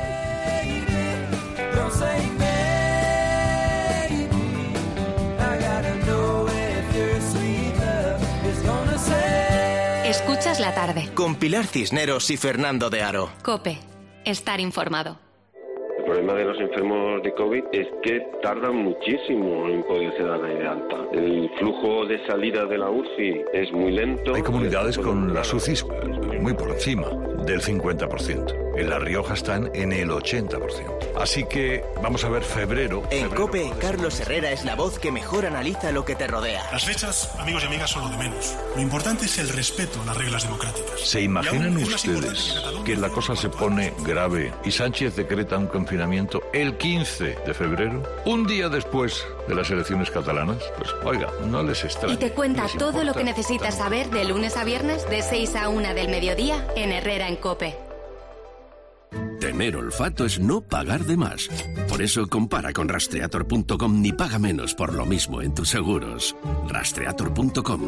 Escuchas la tarde. Con Pilar Cisneros y Fernando de Aro. COPE. Estar informado. El problema de los enfermos de COVID es que tardan muchísimo en poderse dar de alta. El flujo de salida de la UCI es muy lento. Hay comunidades con las UCIs muy por encima del 50%. En La Rioja están en el 80%. Así que vamos a ver febrero. En COPE, Carlos Herrera es la voz que mejor analiza lo que te rodea. Las fechas, amigos y amigas, son lo de menos. Lo importante es el respeto a las reglas democráticas. ¿Se imaginan ustedes que la cosa se pone grave y Sánchez decreta un confinamiento el 15 de febrero? Un día después de las elecciones catalanas. Pues oiga, no les extraña. Y te cuenta todo lo que necesitas saber de lunes a viernes de 6 a 1 del mediodía en Herrera en COPE. Tener olfato es no pagar de más. Por eso compara con Rastreator.com y paga menos por lo mismo en tus seguros. Rastreator.com.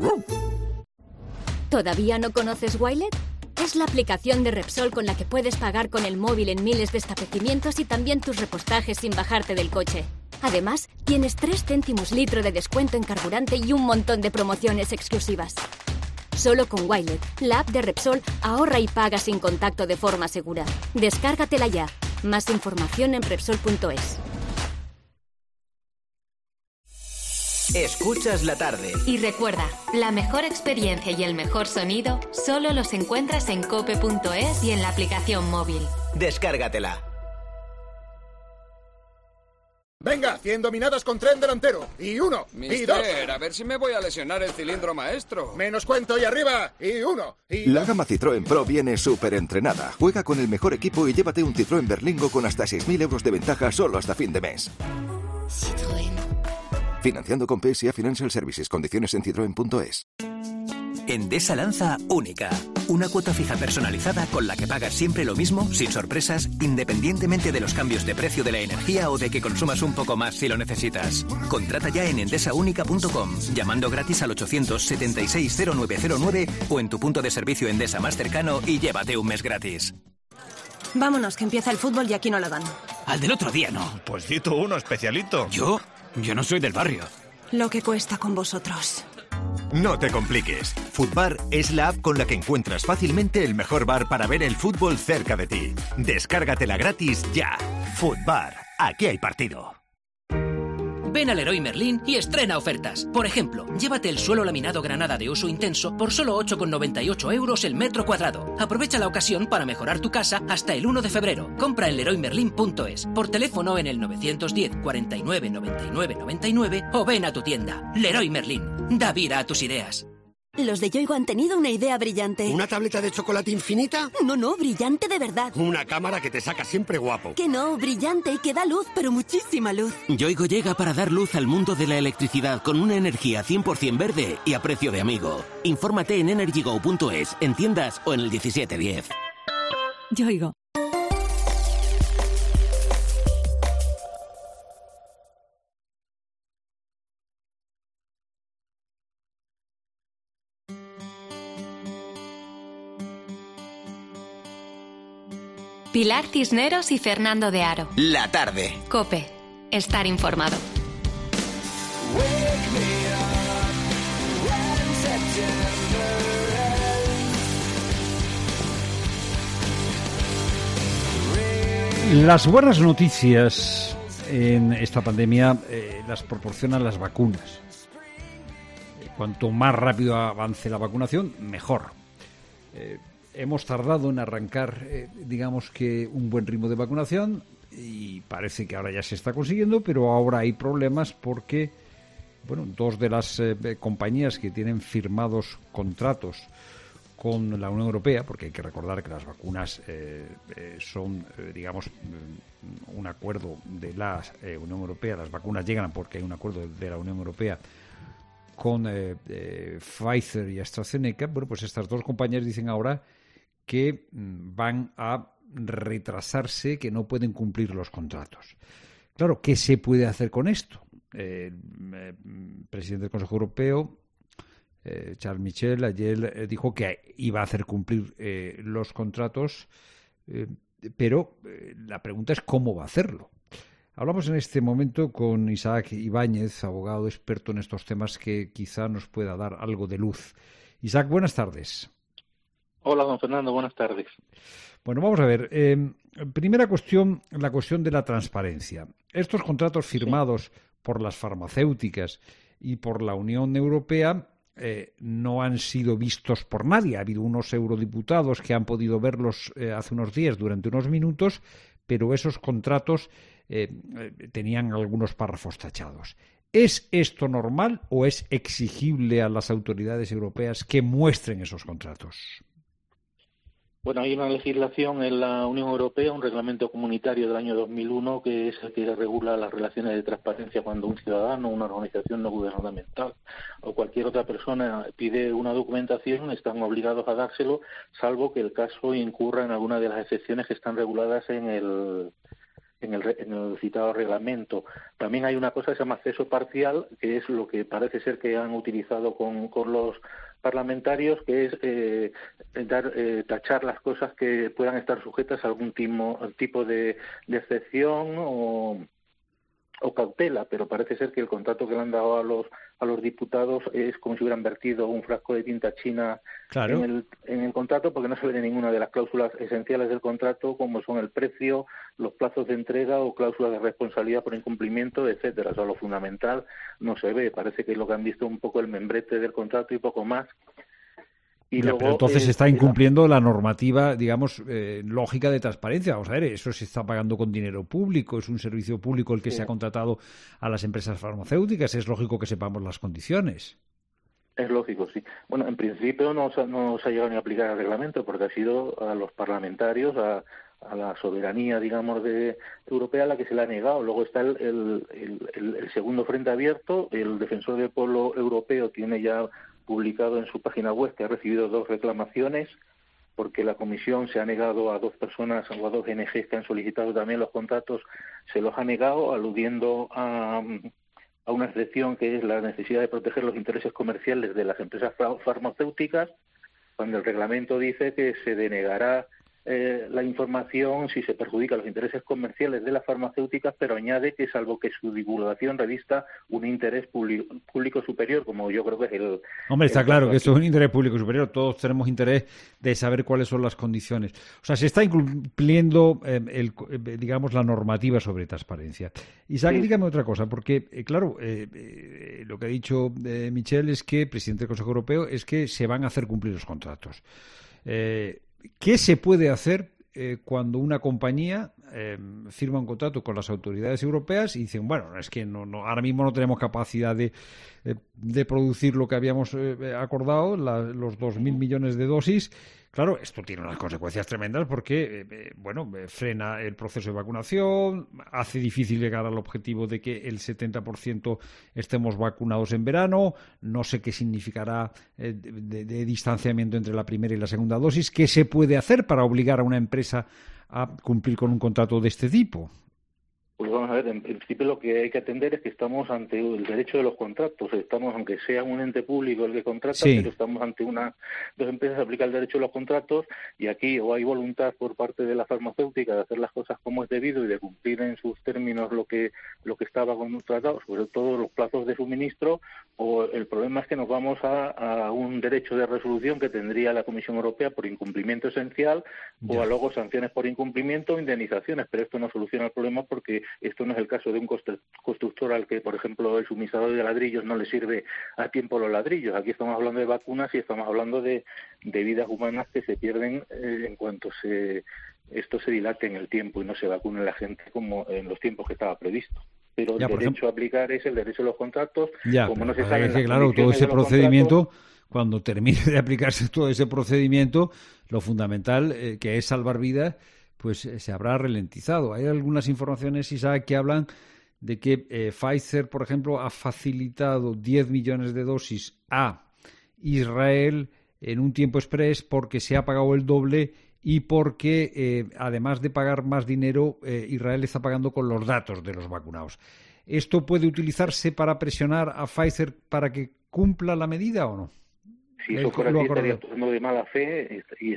¿Todavía no conoces Wilet? Es la aplicación de Repsol con la que puedes pagar con el móvil en miles de establecimientos y también tus repostajes sin bajarte del coche. Además, tienes 3 céntimos litro de descuento en carburante y un montón de promociones exclusivas. Solo con Wilet, la app de Repsol, ahorra y paga sin contacto de forma segura. Descárgatela ya. Más información en Repsol.es. Escuchas la tarde. Y recuerda, la mejor experiencia y el mejor sonido solo los encuentras en cope.es y en la aplicación móvil. Descárgatela. Venga, 100 dominadas con tren delantero. Y 1, y 2. A ver si me voy a lesionar el cilindro maestro. Menos cuento y arriba. Y 1, y La gama Citroën Pro viene súper entrenada. Juega con el mejor equipo y llévate un Citroën Berlingo con hasta 6.000 euros de ventaja solo hasta fin de mes. Citroën. Financiando con PSA Financial Services. Condiciones en citroen.es. Endesa lanza Única, una cuota fija personalizada con la que pagas siempre lo mismo, sin sorpresas, independientemente de los cambios de precio de la energía o de que consumas un poco más si lo necesitas. Contrata ya en endesaunica.com, llamando gratis al 876-0909 o en tu punto de servicio Endesa más cercano y llévate un mes gratis. Vámonos, que empieza el fútbol y aquí no la dan. Al del otro día no. Pues di tú uno, especialito. ¿Yo? Yo no soy del barrio. Lo que cuesta con vosotros. No te compliques. Futbar es la app con la que encuentras fácilmente el mejor bar para ver el fútbol cerca de ti. Descárgatela gratis ya. Futbar. Aquí hay partido. Ven al Leroy Merlin y estrena ofertas. Por ejemplo, llévate el suelo laminado Granada de uso intenso por solo 8,98 euros el metro cuadrado. Aprovecha la ocasión para mejorar tu casa hasta el 1 de febrero. Compra en leroymerlin.es, por teléfono en el 910 49 99 99 o ven a tu tienda. Leroy Merlin. Da vida a tus ideas. Los de Yoigo han tenido una idea brillante. ¿Una tableta de chocolate infinita? No, brillante de verdad. Una cámara que te saca siempre guapo. Que no, brillante y que da luz, pero muchísima luz. Yoigo llega para dar luz al mundo de la electricidad con una energía 100% verde y a precio de amigo. Infórmate en energygo.es, en tiendas o en el 1710. Yoigo. Pilar Cisneros y Fernando de Aro. La tarde. COPE. Estar informado. Las buenas noticias en esta pandemia las proporcionan las vacunas. Cuanto más rápido avance la vacunación, mejor. Hemos tardado en arrancar, digamos que un buen ritmo de vacunación y parece que ahora ya se está consiguiendo, pero ahora hay problemas porque, bueno, dos de las compañías que tienen firmados contratos con la Unión Europea, porque hay que recordar que las vacunas son, digamos, un acuerdo de la Unión Europea, las vacunas llegan porque hay un acuerdo de la Unión Europea con Pfizer y AstraZeneca. Bueno, pues estas dos compañías dicen ahora que van a retrasarse, que no pueden cumplir los contratos. Claro, ¿qué se puede hacer con esto? El presidente del Consejo Europeo, Charles Michel, ayer dijo que iba a hacer cumplir los contratos, pero la pregunta es cómo va a hacerlo. Hablamos en este momento con Isaac Ibáñez, abogado experto en estos temas, que quizá nos pueda dar algo de luz. Isaac, buenas tardes. Hola, don Fernando, buenas tardes. Bueno, vamos a ver. Primera cuestión, la cuestión de la transparencia. Estos contratos firmados por las farmacéuticas y por la Unión Europea no han sido vistos por nadie. Ha habido unos eurodiputados que han podido verlos hace unos días durante unos minutos, pero esos contratos tenían algunos párrafos tachados. ¿Es esto normal o es exigible a las autoridades europeas que muestren esos contratos? Bueno, hay una legislación en la Unión Europea, un reglamento comunitario del año 2001, que es el que regula las relaciones de transparencia cuando un ciudadano, una organización no gubernamental o cualquier otra persona pide una documentación, están obligados a dárselo, salvo que el caso incurra en alguna de las excepciones que están reguladas en el citado reglamento. También hay una cosa que se llama acceso parcial, que es lo que parece ser que han utilizado con los parlamentarios, que es tachar las cosas que puedan estar sujetas a algún tipo de excepción o cautela, pero parece ser que el contrato que le han dado a los diputados es como si hubieran vertido un frasco de tinta china en el contrato, porque no se ve ninguna de las cláusulas esenciales del contrato, como son el precio, los plazos de entrega o cláusulas de responsabilidad por incumplimiento, etcétera. O sea, lo fundamental no se ve. Parece que es lo que han visto un poco el membrete del contrato y poco más. Y luego, pero entonces se está incumpliendo la normativa, digamos, lógica de transparencia. Vamos a ver, eso se está pagando con dinero público, es un servicio público el que se ha contratado a las empresas farmacéuticas, es lógico que sepamos las condiciones. Es lógico, sí. Bueno, en principio no se ha llegado ni a aplicar el reglamento, porque ha sido a los parlamentarios, a la soberanía, digamos, europea la que se le ha negado. Luego está el segundo frente abierto. El Defensor del Pueblo Europeo tiene ya publicado en su página web que ha recibido 2 reclamaciones porque la Comisión se ha negado a 2 personas o a 2 ONGs que han solicitado también los contratos, se los ha negado aludiendo a una excepción que es la necesidad de proteger los intereses comerciales de las empresas farmacéuticas, cuando el reglamento dice que se denegará la información si se perjudica los intereses comerciales de las farmacéuticas, pero añade que salvo que su divulgación revista un interés público superior, como yo creo que es el... Hombre, está claro que eso es un interés público superior. Todos tenemos interés de saber cuáles son las condiciones. O sea, se está incumpliendo, digamos, la normativa sobre transparencia. Isaac, sí. Dígame otra cosa, porque, claro, lo que ha dicho Michel es que, presidente del Consejo Europeo, es que se van a hacer cumplir los contratos. ¿Qué se puede hacer cuando una compañía firma un contrato con las autoridades europeas y dicen, bueno, es que ahora mismo no tenemos capacidad de producir lo que habíamos acordado, los 2.000 millones de dosis? Claro, esto tiene unas consecuencias tremendas porque, frena el proceso de vacunación, hace difícil llegar al objetivo de que el 70% estemos vacunados en verano, no sé qué significará de distanciamiento entre la primera y la segunda dosis. ¿Qué se puede hacer para obligar a una empresa a cumplir con un contrato de este tipo? Pues vamos a ver, en principio lo que hay que atender es que estamos ante el derecho de los contratos. Estamos, aunque sea un ente público el que contrata, sí, pero estamos ante dos empresas que aplican el derecho de los contratos, y aquí o hay voluntad por parte de la farmacéutica de hacer las cosas como es debido y de cumplir en sus términos lo que estaba contratado, sobre todo los plazos de suministro, o el problema es que nos vamos a un derecho de resolución que tendría la Comisión Europea por incumplimiento esencial, o a luego sanciones por incumplimiento o indemnizaciones, pero esto no soluciona el problema porque esto no es el caso de un constructor al que, por ejemplo, el suministrador de ladrillos no le sirve a tiempo los ladrillos. Aquí estamos hablando de vacunas y estamos hablando de vidas humanas que se pierden en cuanto esto se dilate en el tiempo y no se vacune la gente como en los tiempos que estaba previsto. Pero el derecho a aplicar es el derecho de los contratos. Como no se sabe, claro, todo ese procedimiento, cuando termine de aplicarse todo ese procedimiento, lo fundamental, que es salvar vidas, pues se habrá ralentizado. Hay algunas informaciones, Isaac, que hablan de que Pfizer, por ejemplo, ha facilitado 10 millones de dosis a Israel en un tiempo express porque se ha pagado el doble y porque, además de pagar más dinero, Israel está pagando con los datos de los vacunados. ¿Esto puede utilizarse para presionar a Pfizer para que cumpla la medida o no? Si eso fuera así, estaría actuando de mala fe y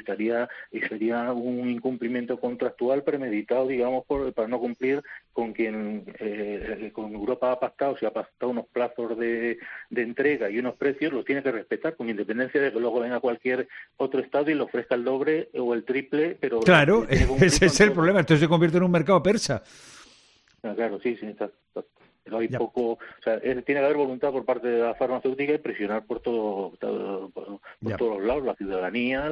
sería un incumplimiento contractual premeditado, digamos, para no cumplir con quien con Europa ha pactado. Si ha pactado unos plazos de entrega y unos precios, los tiene que respetar, con independencia de que luego venga cualquier otro estado y le ofrezca el doble o el triple. Pero claro, ese es el problema. Esto se convierte en un mercado persa. Claro, sí, está. Pero hay poco, o sea, tiene que haber voluntad por parte de la farmacéutica y presionar por todos los lados, la ciudadanía,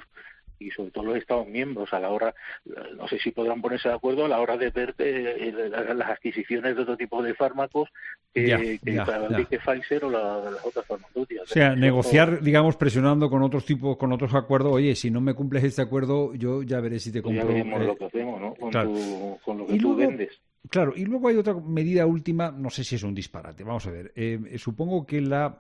y sobre todo los Estados miembros a la hora, no sé si podrán ponerse de acuerdo a la hora de ver las adquisiciones de otro tipo de fármacos que Pfizer o las otras farmacéuticas. O sea, negociar, digamos, presionando con otros acuerdos. Oye, si no me cumples este acuerdo, yo ya veré si te compro. Ya veremos lo que hacemos, ¿no? Con lo que tú vendes. Claro, y luego hay otra medida última, no sé si es un disparate, vamos a ver. Supongo que la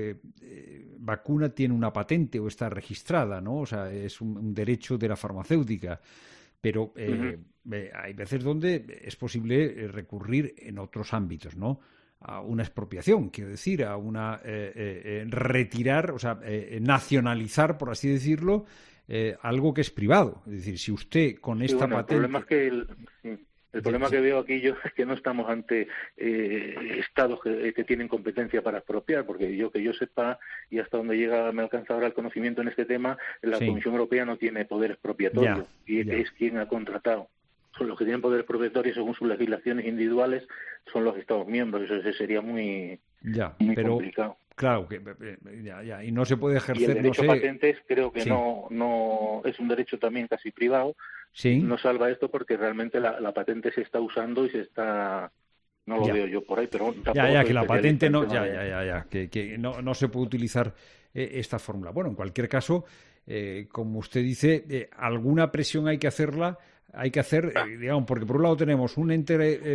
vacuna tiene una patente o está registrada, ¿no? O sea, es un derecho de la farmacéutica, pero hay veces donde es posible recurrir en otros ámbitos, ¿no? A una expropiación, quiero decir, a una retirar, o sea, nacionalizar, por así decirlo, algo que es privado. Es decir, si usted con esta patente... El problema es que El problema que veo aquí yo es que no estamos ante estados que tienen competencia para expropiar, porque que yo sepa, y hasta donde me alcanza ahora el conocimiento en este tema, la Comisión Europea no tiene poder expropiatorio, es quien ha contratado. Son los que tienen poder expropiatorio según sus legislaciones individuales, son los Estados miembros. Eso sería muy complicado. Claro, y no se puede ejercer. Y el derecho a patentes creo que no es un derecho también casi privado. No salva esto porque realmente la patente se está usando y se está... No lo veo yo por ahí, pero que la patente no... Que no se puede utilizar esta fórmula. Bueno, en cualquier caso, como usted dice, alguna presión hay que hacerla. Hay que hacer, digamos, porque por un lado tenemos un ente,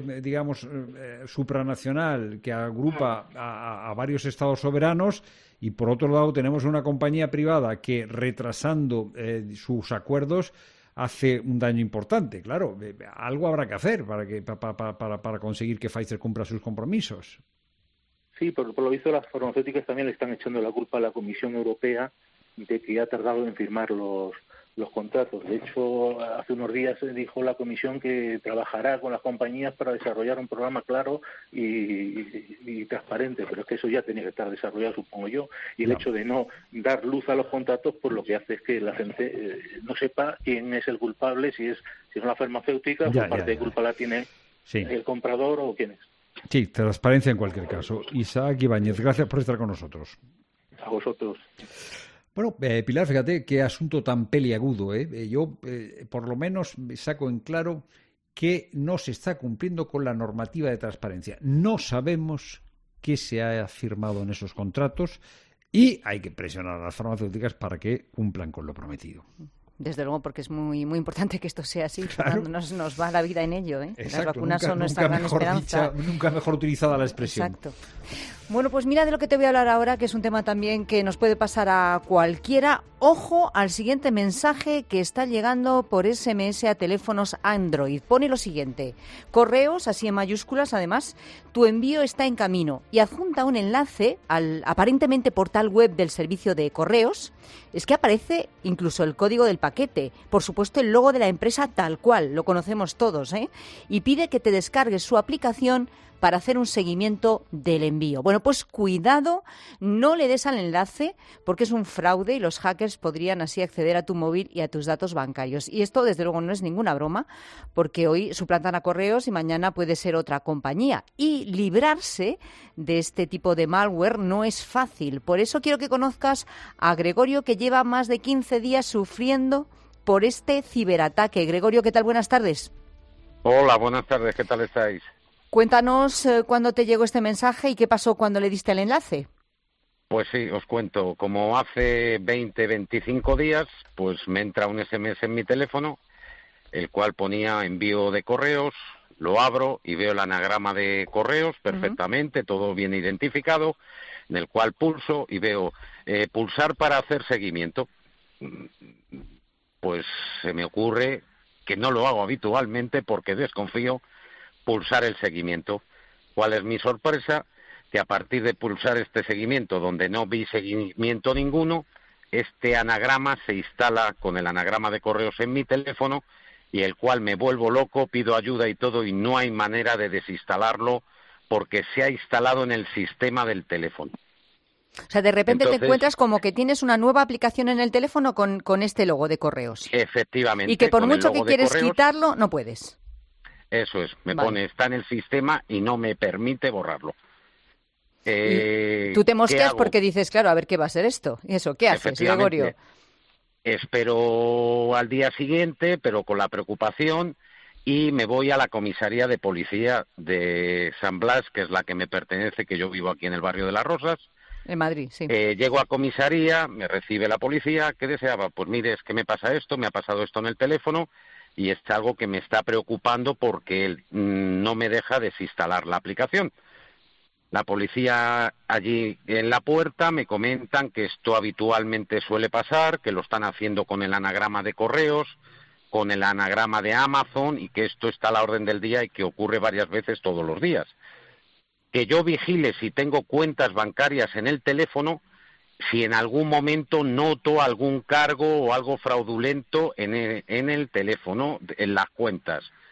supranacional que agrupa a varios estados soberanos, y por otro lado tenemos una compañía privada que, retrasando sus acuerdos, hace un daño importante. Claro, algo habrá que hacer para conseguir que Pfizer cumpla sus compromisos. Sí, por lo visto las farmacéuticas también le están echando la culpa a la Comisión Europea de que ha tardado en firmar los contratos. De hecho, hace unos días dijo la Comisión que trabajará con las compañías para desarrollar un programa claro y transparente, pero es que eso ya tenía que estar desarrollado, supongo yo, y el hecho de no dar luz a los contratos, pues lo que hace es que la gente no sepa quién es el culpable, si es la farmacéutica, o parte de culpa la tiene el comprador o quién es. Sí, transparencia en cualquier caso. Isaac Ibáñez, gracias por estar con nosotros. A vosotros. Bueno, Pilar, fíjate qué asunto tan peliagudo, ¿eh? Yo, por lo menos, saco en claro que no se está cumpliendo con la normativa de transparencia. No sabemos qué se ha firmado en esos contratos y hay que presionar a las farmacéuticas para que cumplan con lo prometido. Desde luego, porque es muy muy importante que esto sea así. Claro. Nos va la vida en ello, ¿eh? Exacto, las vacunas son nuestra gran esperanza. Nunca mejor utilizada la expresión. Exacto. Bueno, pues mira de lo que te voy a hablar ahora, que es un tema también que nos puede pasar a cualquiera. Ojo al siguiente mensaje que está llegando por SMS a teléfonos Android. Pone lo siguiente: correos, así en mayúsculas, además, tu envío está en camino, y adjunta un enlace al aparentemente portal web del servicio de correos. Es que aparece incluso el código del paquete, por supuesto el logo de la empresa tal cual, lo conocemos todos, ¿eh? Y pide que te descargues su aplicación para hacer un seguimiento del envío. Bueno, pues cuidado, no le des al enlace porque es un fraude y los hackers podrían así acceder a tu móvil y a tus datos bancarios. Y esto, desde luego, no es ninguna broma, porque hoy suplantan a correos y mañana puede ser otra compañía. Y librarse de este tipo de malware no es fácil. Por eso quiero que conozcas a Gregorio, que lleva más de 15 días sufriendo por este ciberataque. Gregorio, ¿qué tal? Buenas tardes. Hola, buenas tardes. ¿Qué tal estáis? Cuéntanos cuándo te llegó este mensaje y qué pasó cuando le diste el enlace. Pues sí, os cuento. Como hace 25 días, pues me entra un SMS en mi teléfono, el cual ponía envío de correos, lo abro y veo el anagrama de correos perfectamente, todo bien identificado, en el cual pulso y veo pulsar para hacer seguimiento. Pues se me ocurre, que no lo hago habitualmente porque desconfío, pulsar el seguimiento. ¿Cuál es mi sorpresa? Que a partir de pulsar este seguimiento, donde no vi seguimiento ninguno, este anagrama se instala con el anagrama de correos en mi teléfono, y el cual me vuelvo loco, pido ayuda y todo, y no hay manera de desinstalarlo porque se ha instalado en el sistema del teléfono. O sea, de repente te encuentras como que tienes una nueva aplicación en el teléfono con este logo de correos. Efectivamente. Y que por mucho que quieres quitarlo, no puedes. Eso es, me pone, está en el sistema y no me permite borrarlo. Tú te mosqueas porque dices, claro, a ver qué va a ser esto. ¿Y eso qué haces, Gregorio? Espero al día siguiente, pero con la preocupación, y me voy a la comisaría de policía de San Blas, que es la que me pertenece, que yo vivo aquí en el barrio de Las Rosas. En Madrid, sí. Llego a comisaría, me recibe la policía. ¿Qué deseaba? Pues mire, es que me pasa esto, me ha pasado esto en el teléfono, y es algo que me está preocupando porque él no me deja desinstalar la aplicación. La policía allí en la puerta me comentan que esto habitualmente suele pasar, que lo están haciendo con el anagrama de correos, con el anagrama de Amazon, y que esto está a la orden del día y que ocurre varias veces todos los días. Que yo vigile si tengo cuentas bancarias en el teléfono, si en algún momento noto algún cargo o algo fraudulento en el teléfono, en las cuentas.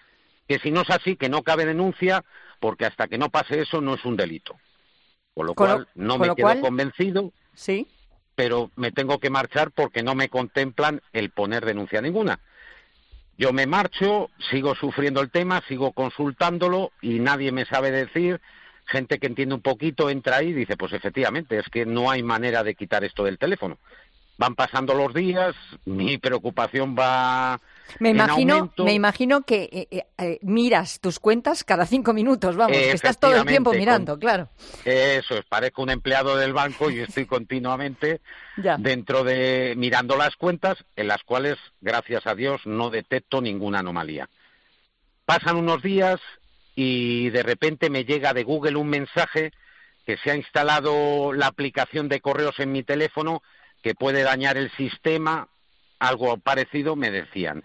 que si no es así, que no cabe denuncia, porque hasta que no pase eso no es un delito. Con lo cual no me quedo convencido, sí, pero me tengo que marchar porque no me contemplan el poner denuncia ninguna. Yo me marcho, sigo sufriendo el tema, sigo consultándolo y nadie me sabe decir. Gente que entiende un poquito entra ahí y dice, pues efectivamente, es que no hay manera de quitar esto del teléfono. Van pasando los días, mi preocupación va en aumento. Me imagino que miras tus cuentas cada 5 minutos, vamos, que estás todo el tiempo mirando, claro. Eso es, parezco un empleado del banco y estoy continuamente mirando las cuentas, en las cuales, gracias a Dios, no detecto ninguna anomalía. Pasan unos días y de repente me llega de Google un mensaje que se ha instalado la aplicación de correos en mi teléfono que puede dañar el sistema, algo parecido me decían.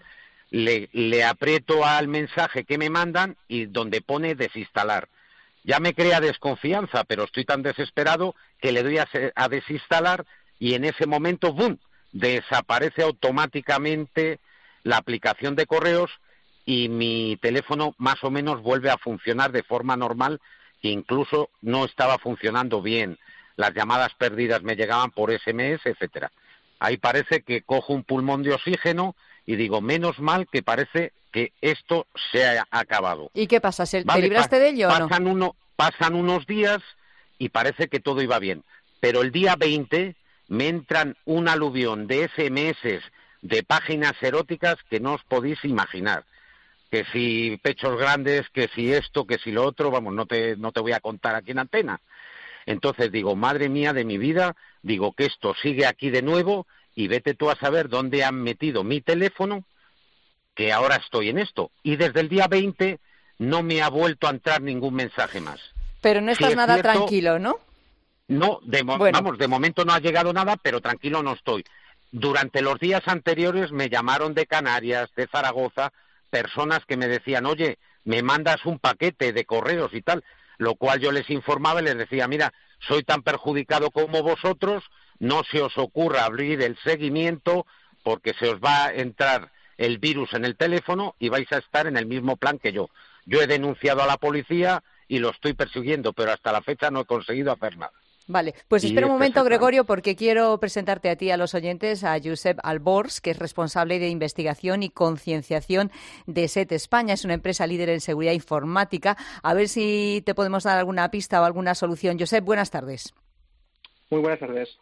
Le aprieto al mensaje que me mandan y donde pone desinstalar. Ya me crea desconfianza, pero estoy tan desesperado que le doy a desinstalar y en ese momento, ¡bum!, desaparece automáticamente la aplicación de correos y mi teléfono más o menos vuelve a funcionar de forma normal, que incluso no estaba funcionando bien. Las llamadas perdidas me llegaban por SMS, etcétera. Ahí parece que cojo un pulmón de oxígeno y digo, menos mal que parece que esto se ha acabado. ¿Y qué pasa? ¿Te libraste de ello o no? Pasan unos días y parece que todo iba bien. Pero el día 20 me entran un aluvión de SMS de páginas eróticas que no os podéis imaginar. Que si pechos grandes, que si esto, que si lo otro, vamos, no te voy a contar aquí en antena. Entonces digo, madre mía de mi vida, digo que esto sigue aquí de nuevo y vete tú a saber dónde han metido mi teléfono, que ahora estoy en esto. Y desde el día 20 no me ha vuelto a entrar ningún mensaje más. Pero no estás nada tranquilo, ¿no? No, vamos, de momento no ha llegado nada, pero tranquilo no estoy. Durante los días anteriores me llamaron de Canarias, de Zaragoza, personas que me decían, oye, me mandas un paquete de correos y tal, lo cual yo les informaba y les decía, mira, soy tan perjudicado como vosotros, no se os ocurra abrir el seguimiento porque se os va a entrar el virus en el teléfono y vais a estar en el mismo plan que yo. Yo he denunciado a la policía y lo estoy persiguiendo, pero hasta la fecha no he conseguido hacer nada. Vale, pues espera un momento, Gregorio, porque quiero presentarte a ti, a los oyentes, a Josep Albors, que es responsable de investigación y concienciación de SET España. Es una empresa líder en seguridad informática. A ver si te podemos dar alguna pista o alguna solución. Josep, buenas tardes. Muy buenas tardes.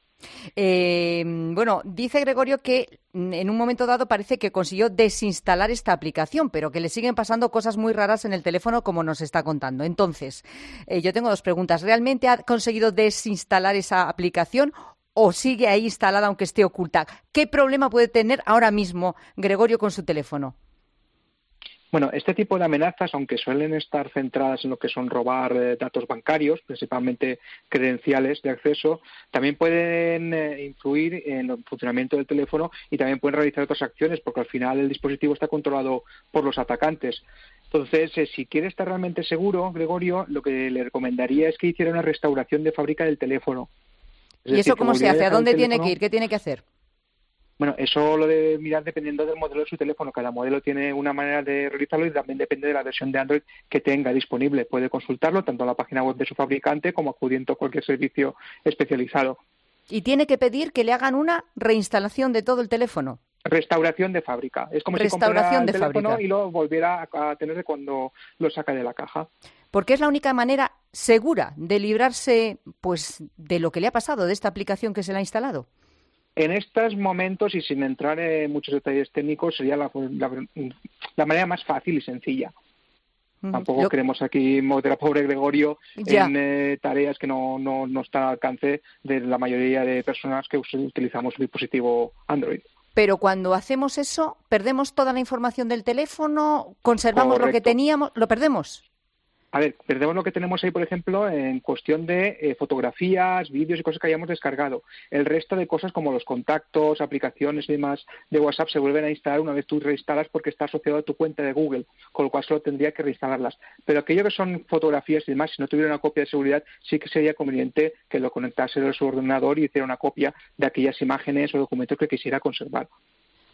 Bueno, dice Gregorio que en un momento dado parece que consiguió desinstalar esta aplicación, pero que le siguen pasando cosas muy raras en el teléfono, como nos está contando. Entonces, yo tengo dos preguntas. ¿Realmente ha conseguido desinstalar esa aplicación o sigue ahí instalada aunque esté oculta? ¿Qué problema puede tener ahora mismo Gregorio con su teléfono? Bueno, este tipo de amenazas, aunque suelen estar centradas en lo que son robar datos bancarios, principalmente credenciales de acceso, también pueden influir en el funcionamiento del teléfono y también pueden realizar otras acciones, porque al final el dispositivo está controlado por los atacantes. Entonces, si quiere estar realmente seguro, Gregorio, lo que le recomendaría es que hiciera una restauración de fábrica del teléfono. ¿Y eso cómo se hace? ¿A dónde tiene que ir? ¿Qué tiene que hacer? Bueno, eso lo debe mirar dependiendo del modelo de su teléfono. Cada modelo tiene una manera de realizarlo y también depende de la versión de Android que tenga disponible. Puede consultarlo tanto en la página web de su fabricante como acudiendo a cualquier servicio especializado. ¿Y tiene que pedir que le hagan una reinstalación de todo el teléfono? Restauración de fábrica. Es como si comprara el teléfono y lo volviera a tener cuando lo saca de la caja. Porque es la única manera segura de librarse pues de lo que le ha pasado, de esta aplicación que se le ha instalado. En estos momentos, y sin entrar en muchos detalles técnicos, sería la manera más fácil y sencilla. Tampoco queremos aquí mover a pobre Gregorio en tareas que no están al alcance de la mayoría de personas que utilizamos un dispositivo Android. Pero cuando hacemos eso, ¿perdemos toda la información del teléfono? ¿Conservamos lo que teníamos? ¿Lo perdemos? A ver, perdemos lo que tenemos ahí, por ejemplo, en cuestión de fotografías, vídeos y cosas que hayamos descargado. El resto de cosas como los contactos, aplicaciones y demás de WhatsApp se vuelven a instalar una vez tú reinstalas porque está asociado a tu cuenta de Google, con lo cual solo tendría que reinstalarlas. Pero aquello que son fotografías y demás, si no tuviera una copia de seguridad, sí que sería conveniente que lo conectase a su ordenador y hiciera una copia de aquellas imágenes o documentos que quisiera conservar.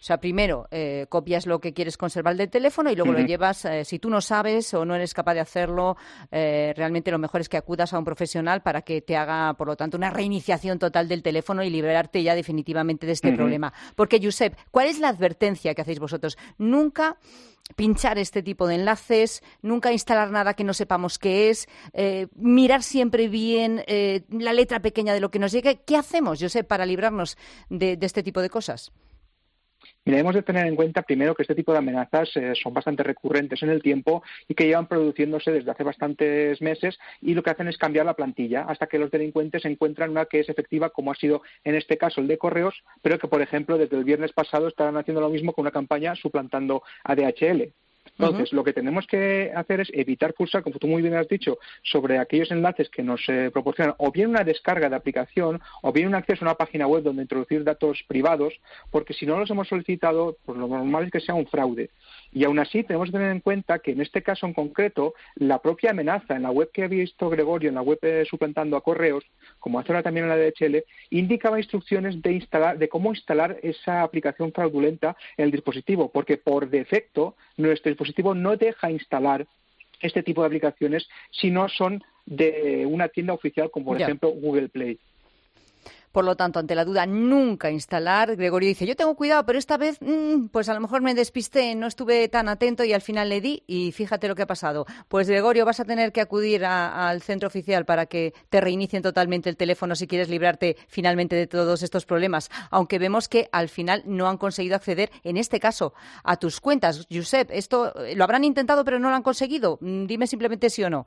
O sea, primero copias lo que quieres conservar del teléfono y luego lo llevas. Si tú no sabes o no eres capaz de hacerlo, realmente lo mejor es que acudas a un profesional para que te haga, por lo tanto, una reiniciación total del teléfono y liberarte ya definitivamente de este problema. Porque, Josep, ¿cuál es la advertencia que hacéis vosotros? Nunca pinchar este tipo de enlaces, nunca instalar nada que no sepamos qué es, mirar siempre bien la letra pequeña de lo que nos llegue. ¿Qué hacemos, Josep, para librarnos de este tipo de cosas? Mira, hemos de tener en cuenta primero que este tipo de amenazas son bastante recurrentes en el tiempo y que llevan produciéndose desde hace bastantes meses, y lo que hacen es cambiar la plantilla hasta que los delincuentes encuentran una que es efectiva, como ha sido en este caso el de Correos, pero que, por ejemplo, desde el viernes pasado estarán haciendo lo mismo con una campaña suplantando a DHL. Entonces, lo que tenemos que hacer es evitar pulsar, como tú muy bien has dicho, sobre aquellos enlaces que nos proporcionan o bien una descarga de aplicación o bien un acceso a una página web donde introducir datos privados, porque si no los hemos solicitado, pues lo normal es que sea un fraude. Y aún así tenemos que tener en cuenta que en este caso en concreto, la propia amenaza en la web que ha visto Gregorio, en la web suplantando a Correos, como hace ahora también en la DHL, indicaba instrucciones de cómo instalar esa aplicación fraudulenta en el dispositivo, porque por defecto nuestro dispositivo no deja instalar este tipo de aplicaciones si no son de una tienda oficial, como por ejemplo Google Play. Por lo tanto, ante la duda, nunca instalar. Gregorio dice, yo tengo cuidado, pero esta vez, pues a lo mejor me despisté, no estuve tan atento y al final le di y fíjate lo que ha pasado. Pues, Gregorio, vas a tener que acudir al centro oficial para que te reinicien totalmente el teléfono si quieres librarte finalmente de todos estos problemas. Aunque vemos que al final no han conseguido acceder, en este caso, a tus cuentas. Josep, esto lo habrán intentado pero no lo han conseguido. Dime simplemente sí o no.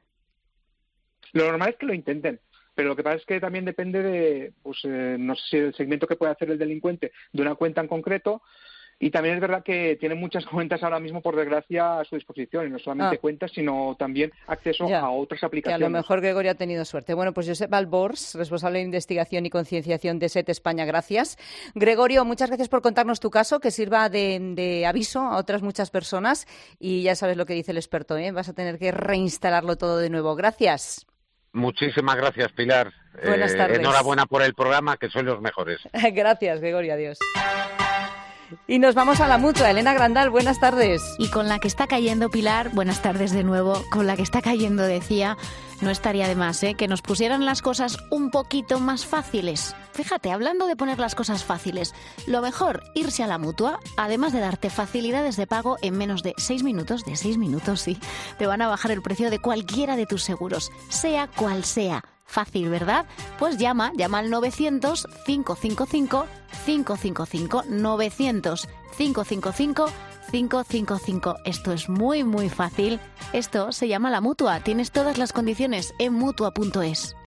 Lo normal es que lo intenten. Pero lo que pasa es que también depende de, pues no sé si el segmento que puede hacer el delincuente de una cuenta en concreto, y también es verdad que tiene muchas cuentas ahora mismo, por desgracia, a su disposición, y no solamente cuentas, sino también acceso a otras aplicaciones. Que a lo mejor Gregorio ha tenido suerte. Bueno, pues Josep Albors, responsable de investigación y concienciación de SET España, gracias. Gregorio, muchas gracias por contarnos tu caso, que sirva de aviso a otras muchas personas, y ya sabes lo que dice el experto, vas a tener que reinstalarlo todo de nuevo. Gracias. Muchísimas gracias, Pilar. Buenas tardes. Enhorabuena por el programa, que sois los mejores. Gracias, Gregorio. Adiós. Y nos vamos a la Mutua. Elena Grandal, buenas tardes. Y con la que está cayendo, Pilar, buenas tardes de nuevo, con la que está cayendo, decía, no estaría de más que nos pusieran las cosas un poquito más fáciles. Fíjate, hablando de poner las cosas fáciles, lo mejor, irse a la Mutua, además de darte facilidades de pago en menos de 6 minutos, sí, te van a bajar el precio de cualquiera de tus seguros, sea cual sea. Fácil, ¿verdad? Pues llama al 900-555-555, 900-555-555. Esto es muy, muy fácil. Esto se llama la Mutua. Tienes todas las condiciones en Mutua.es.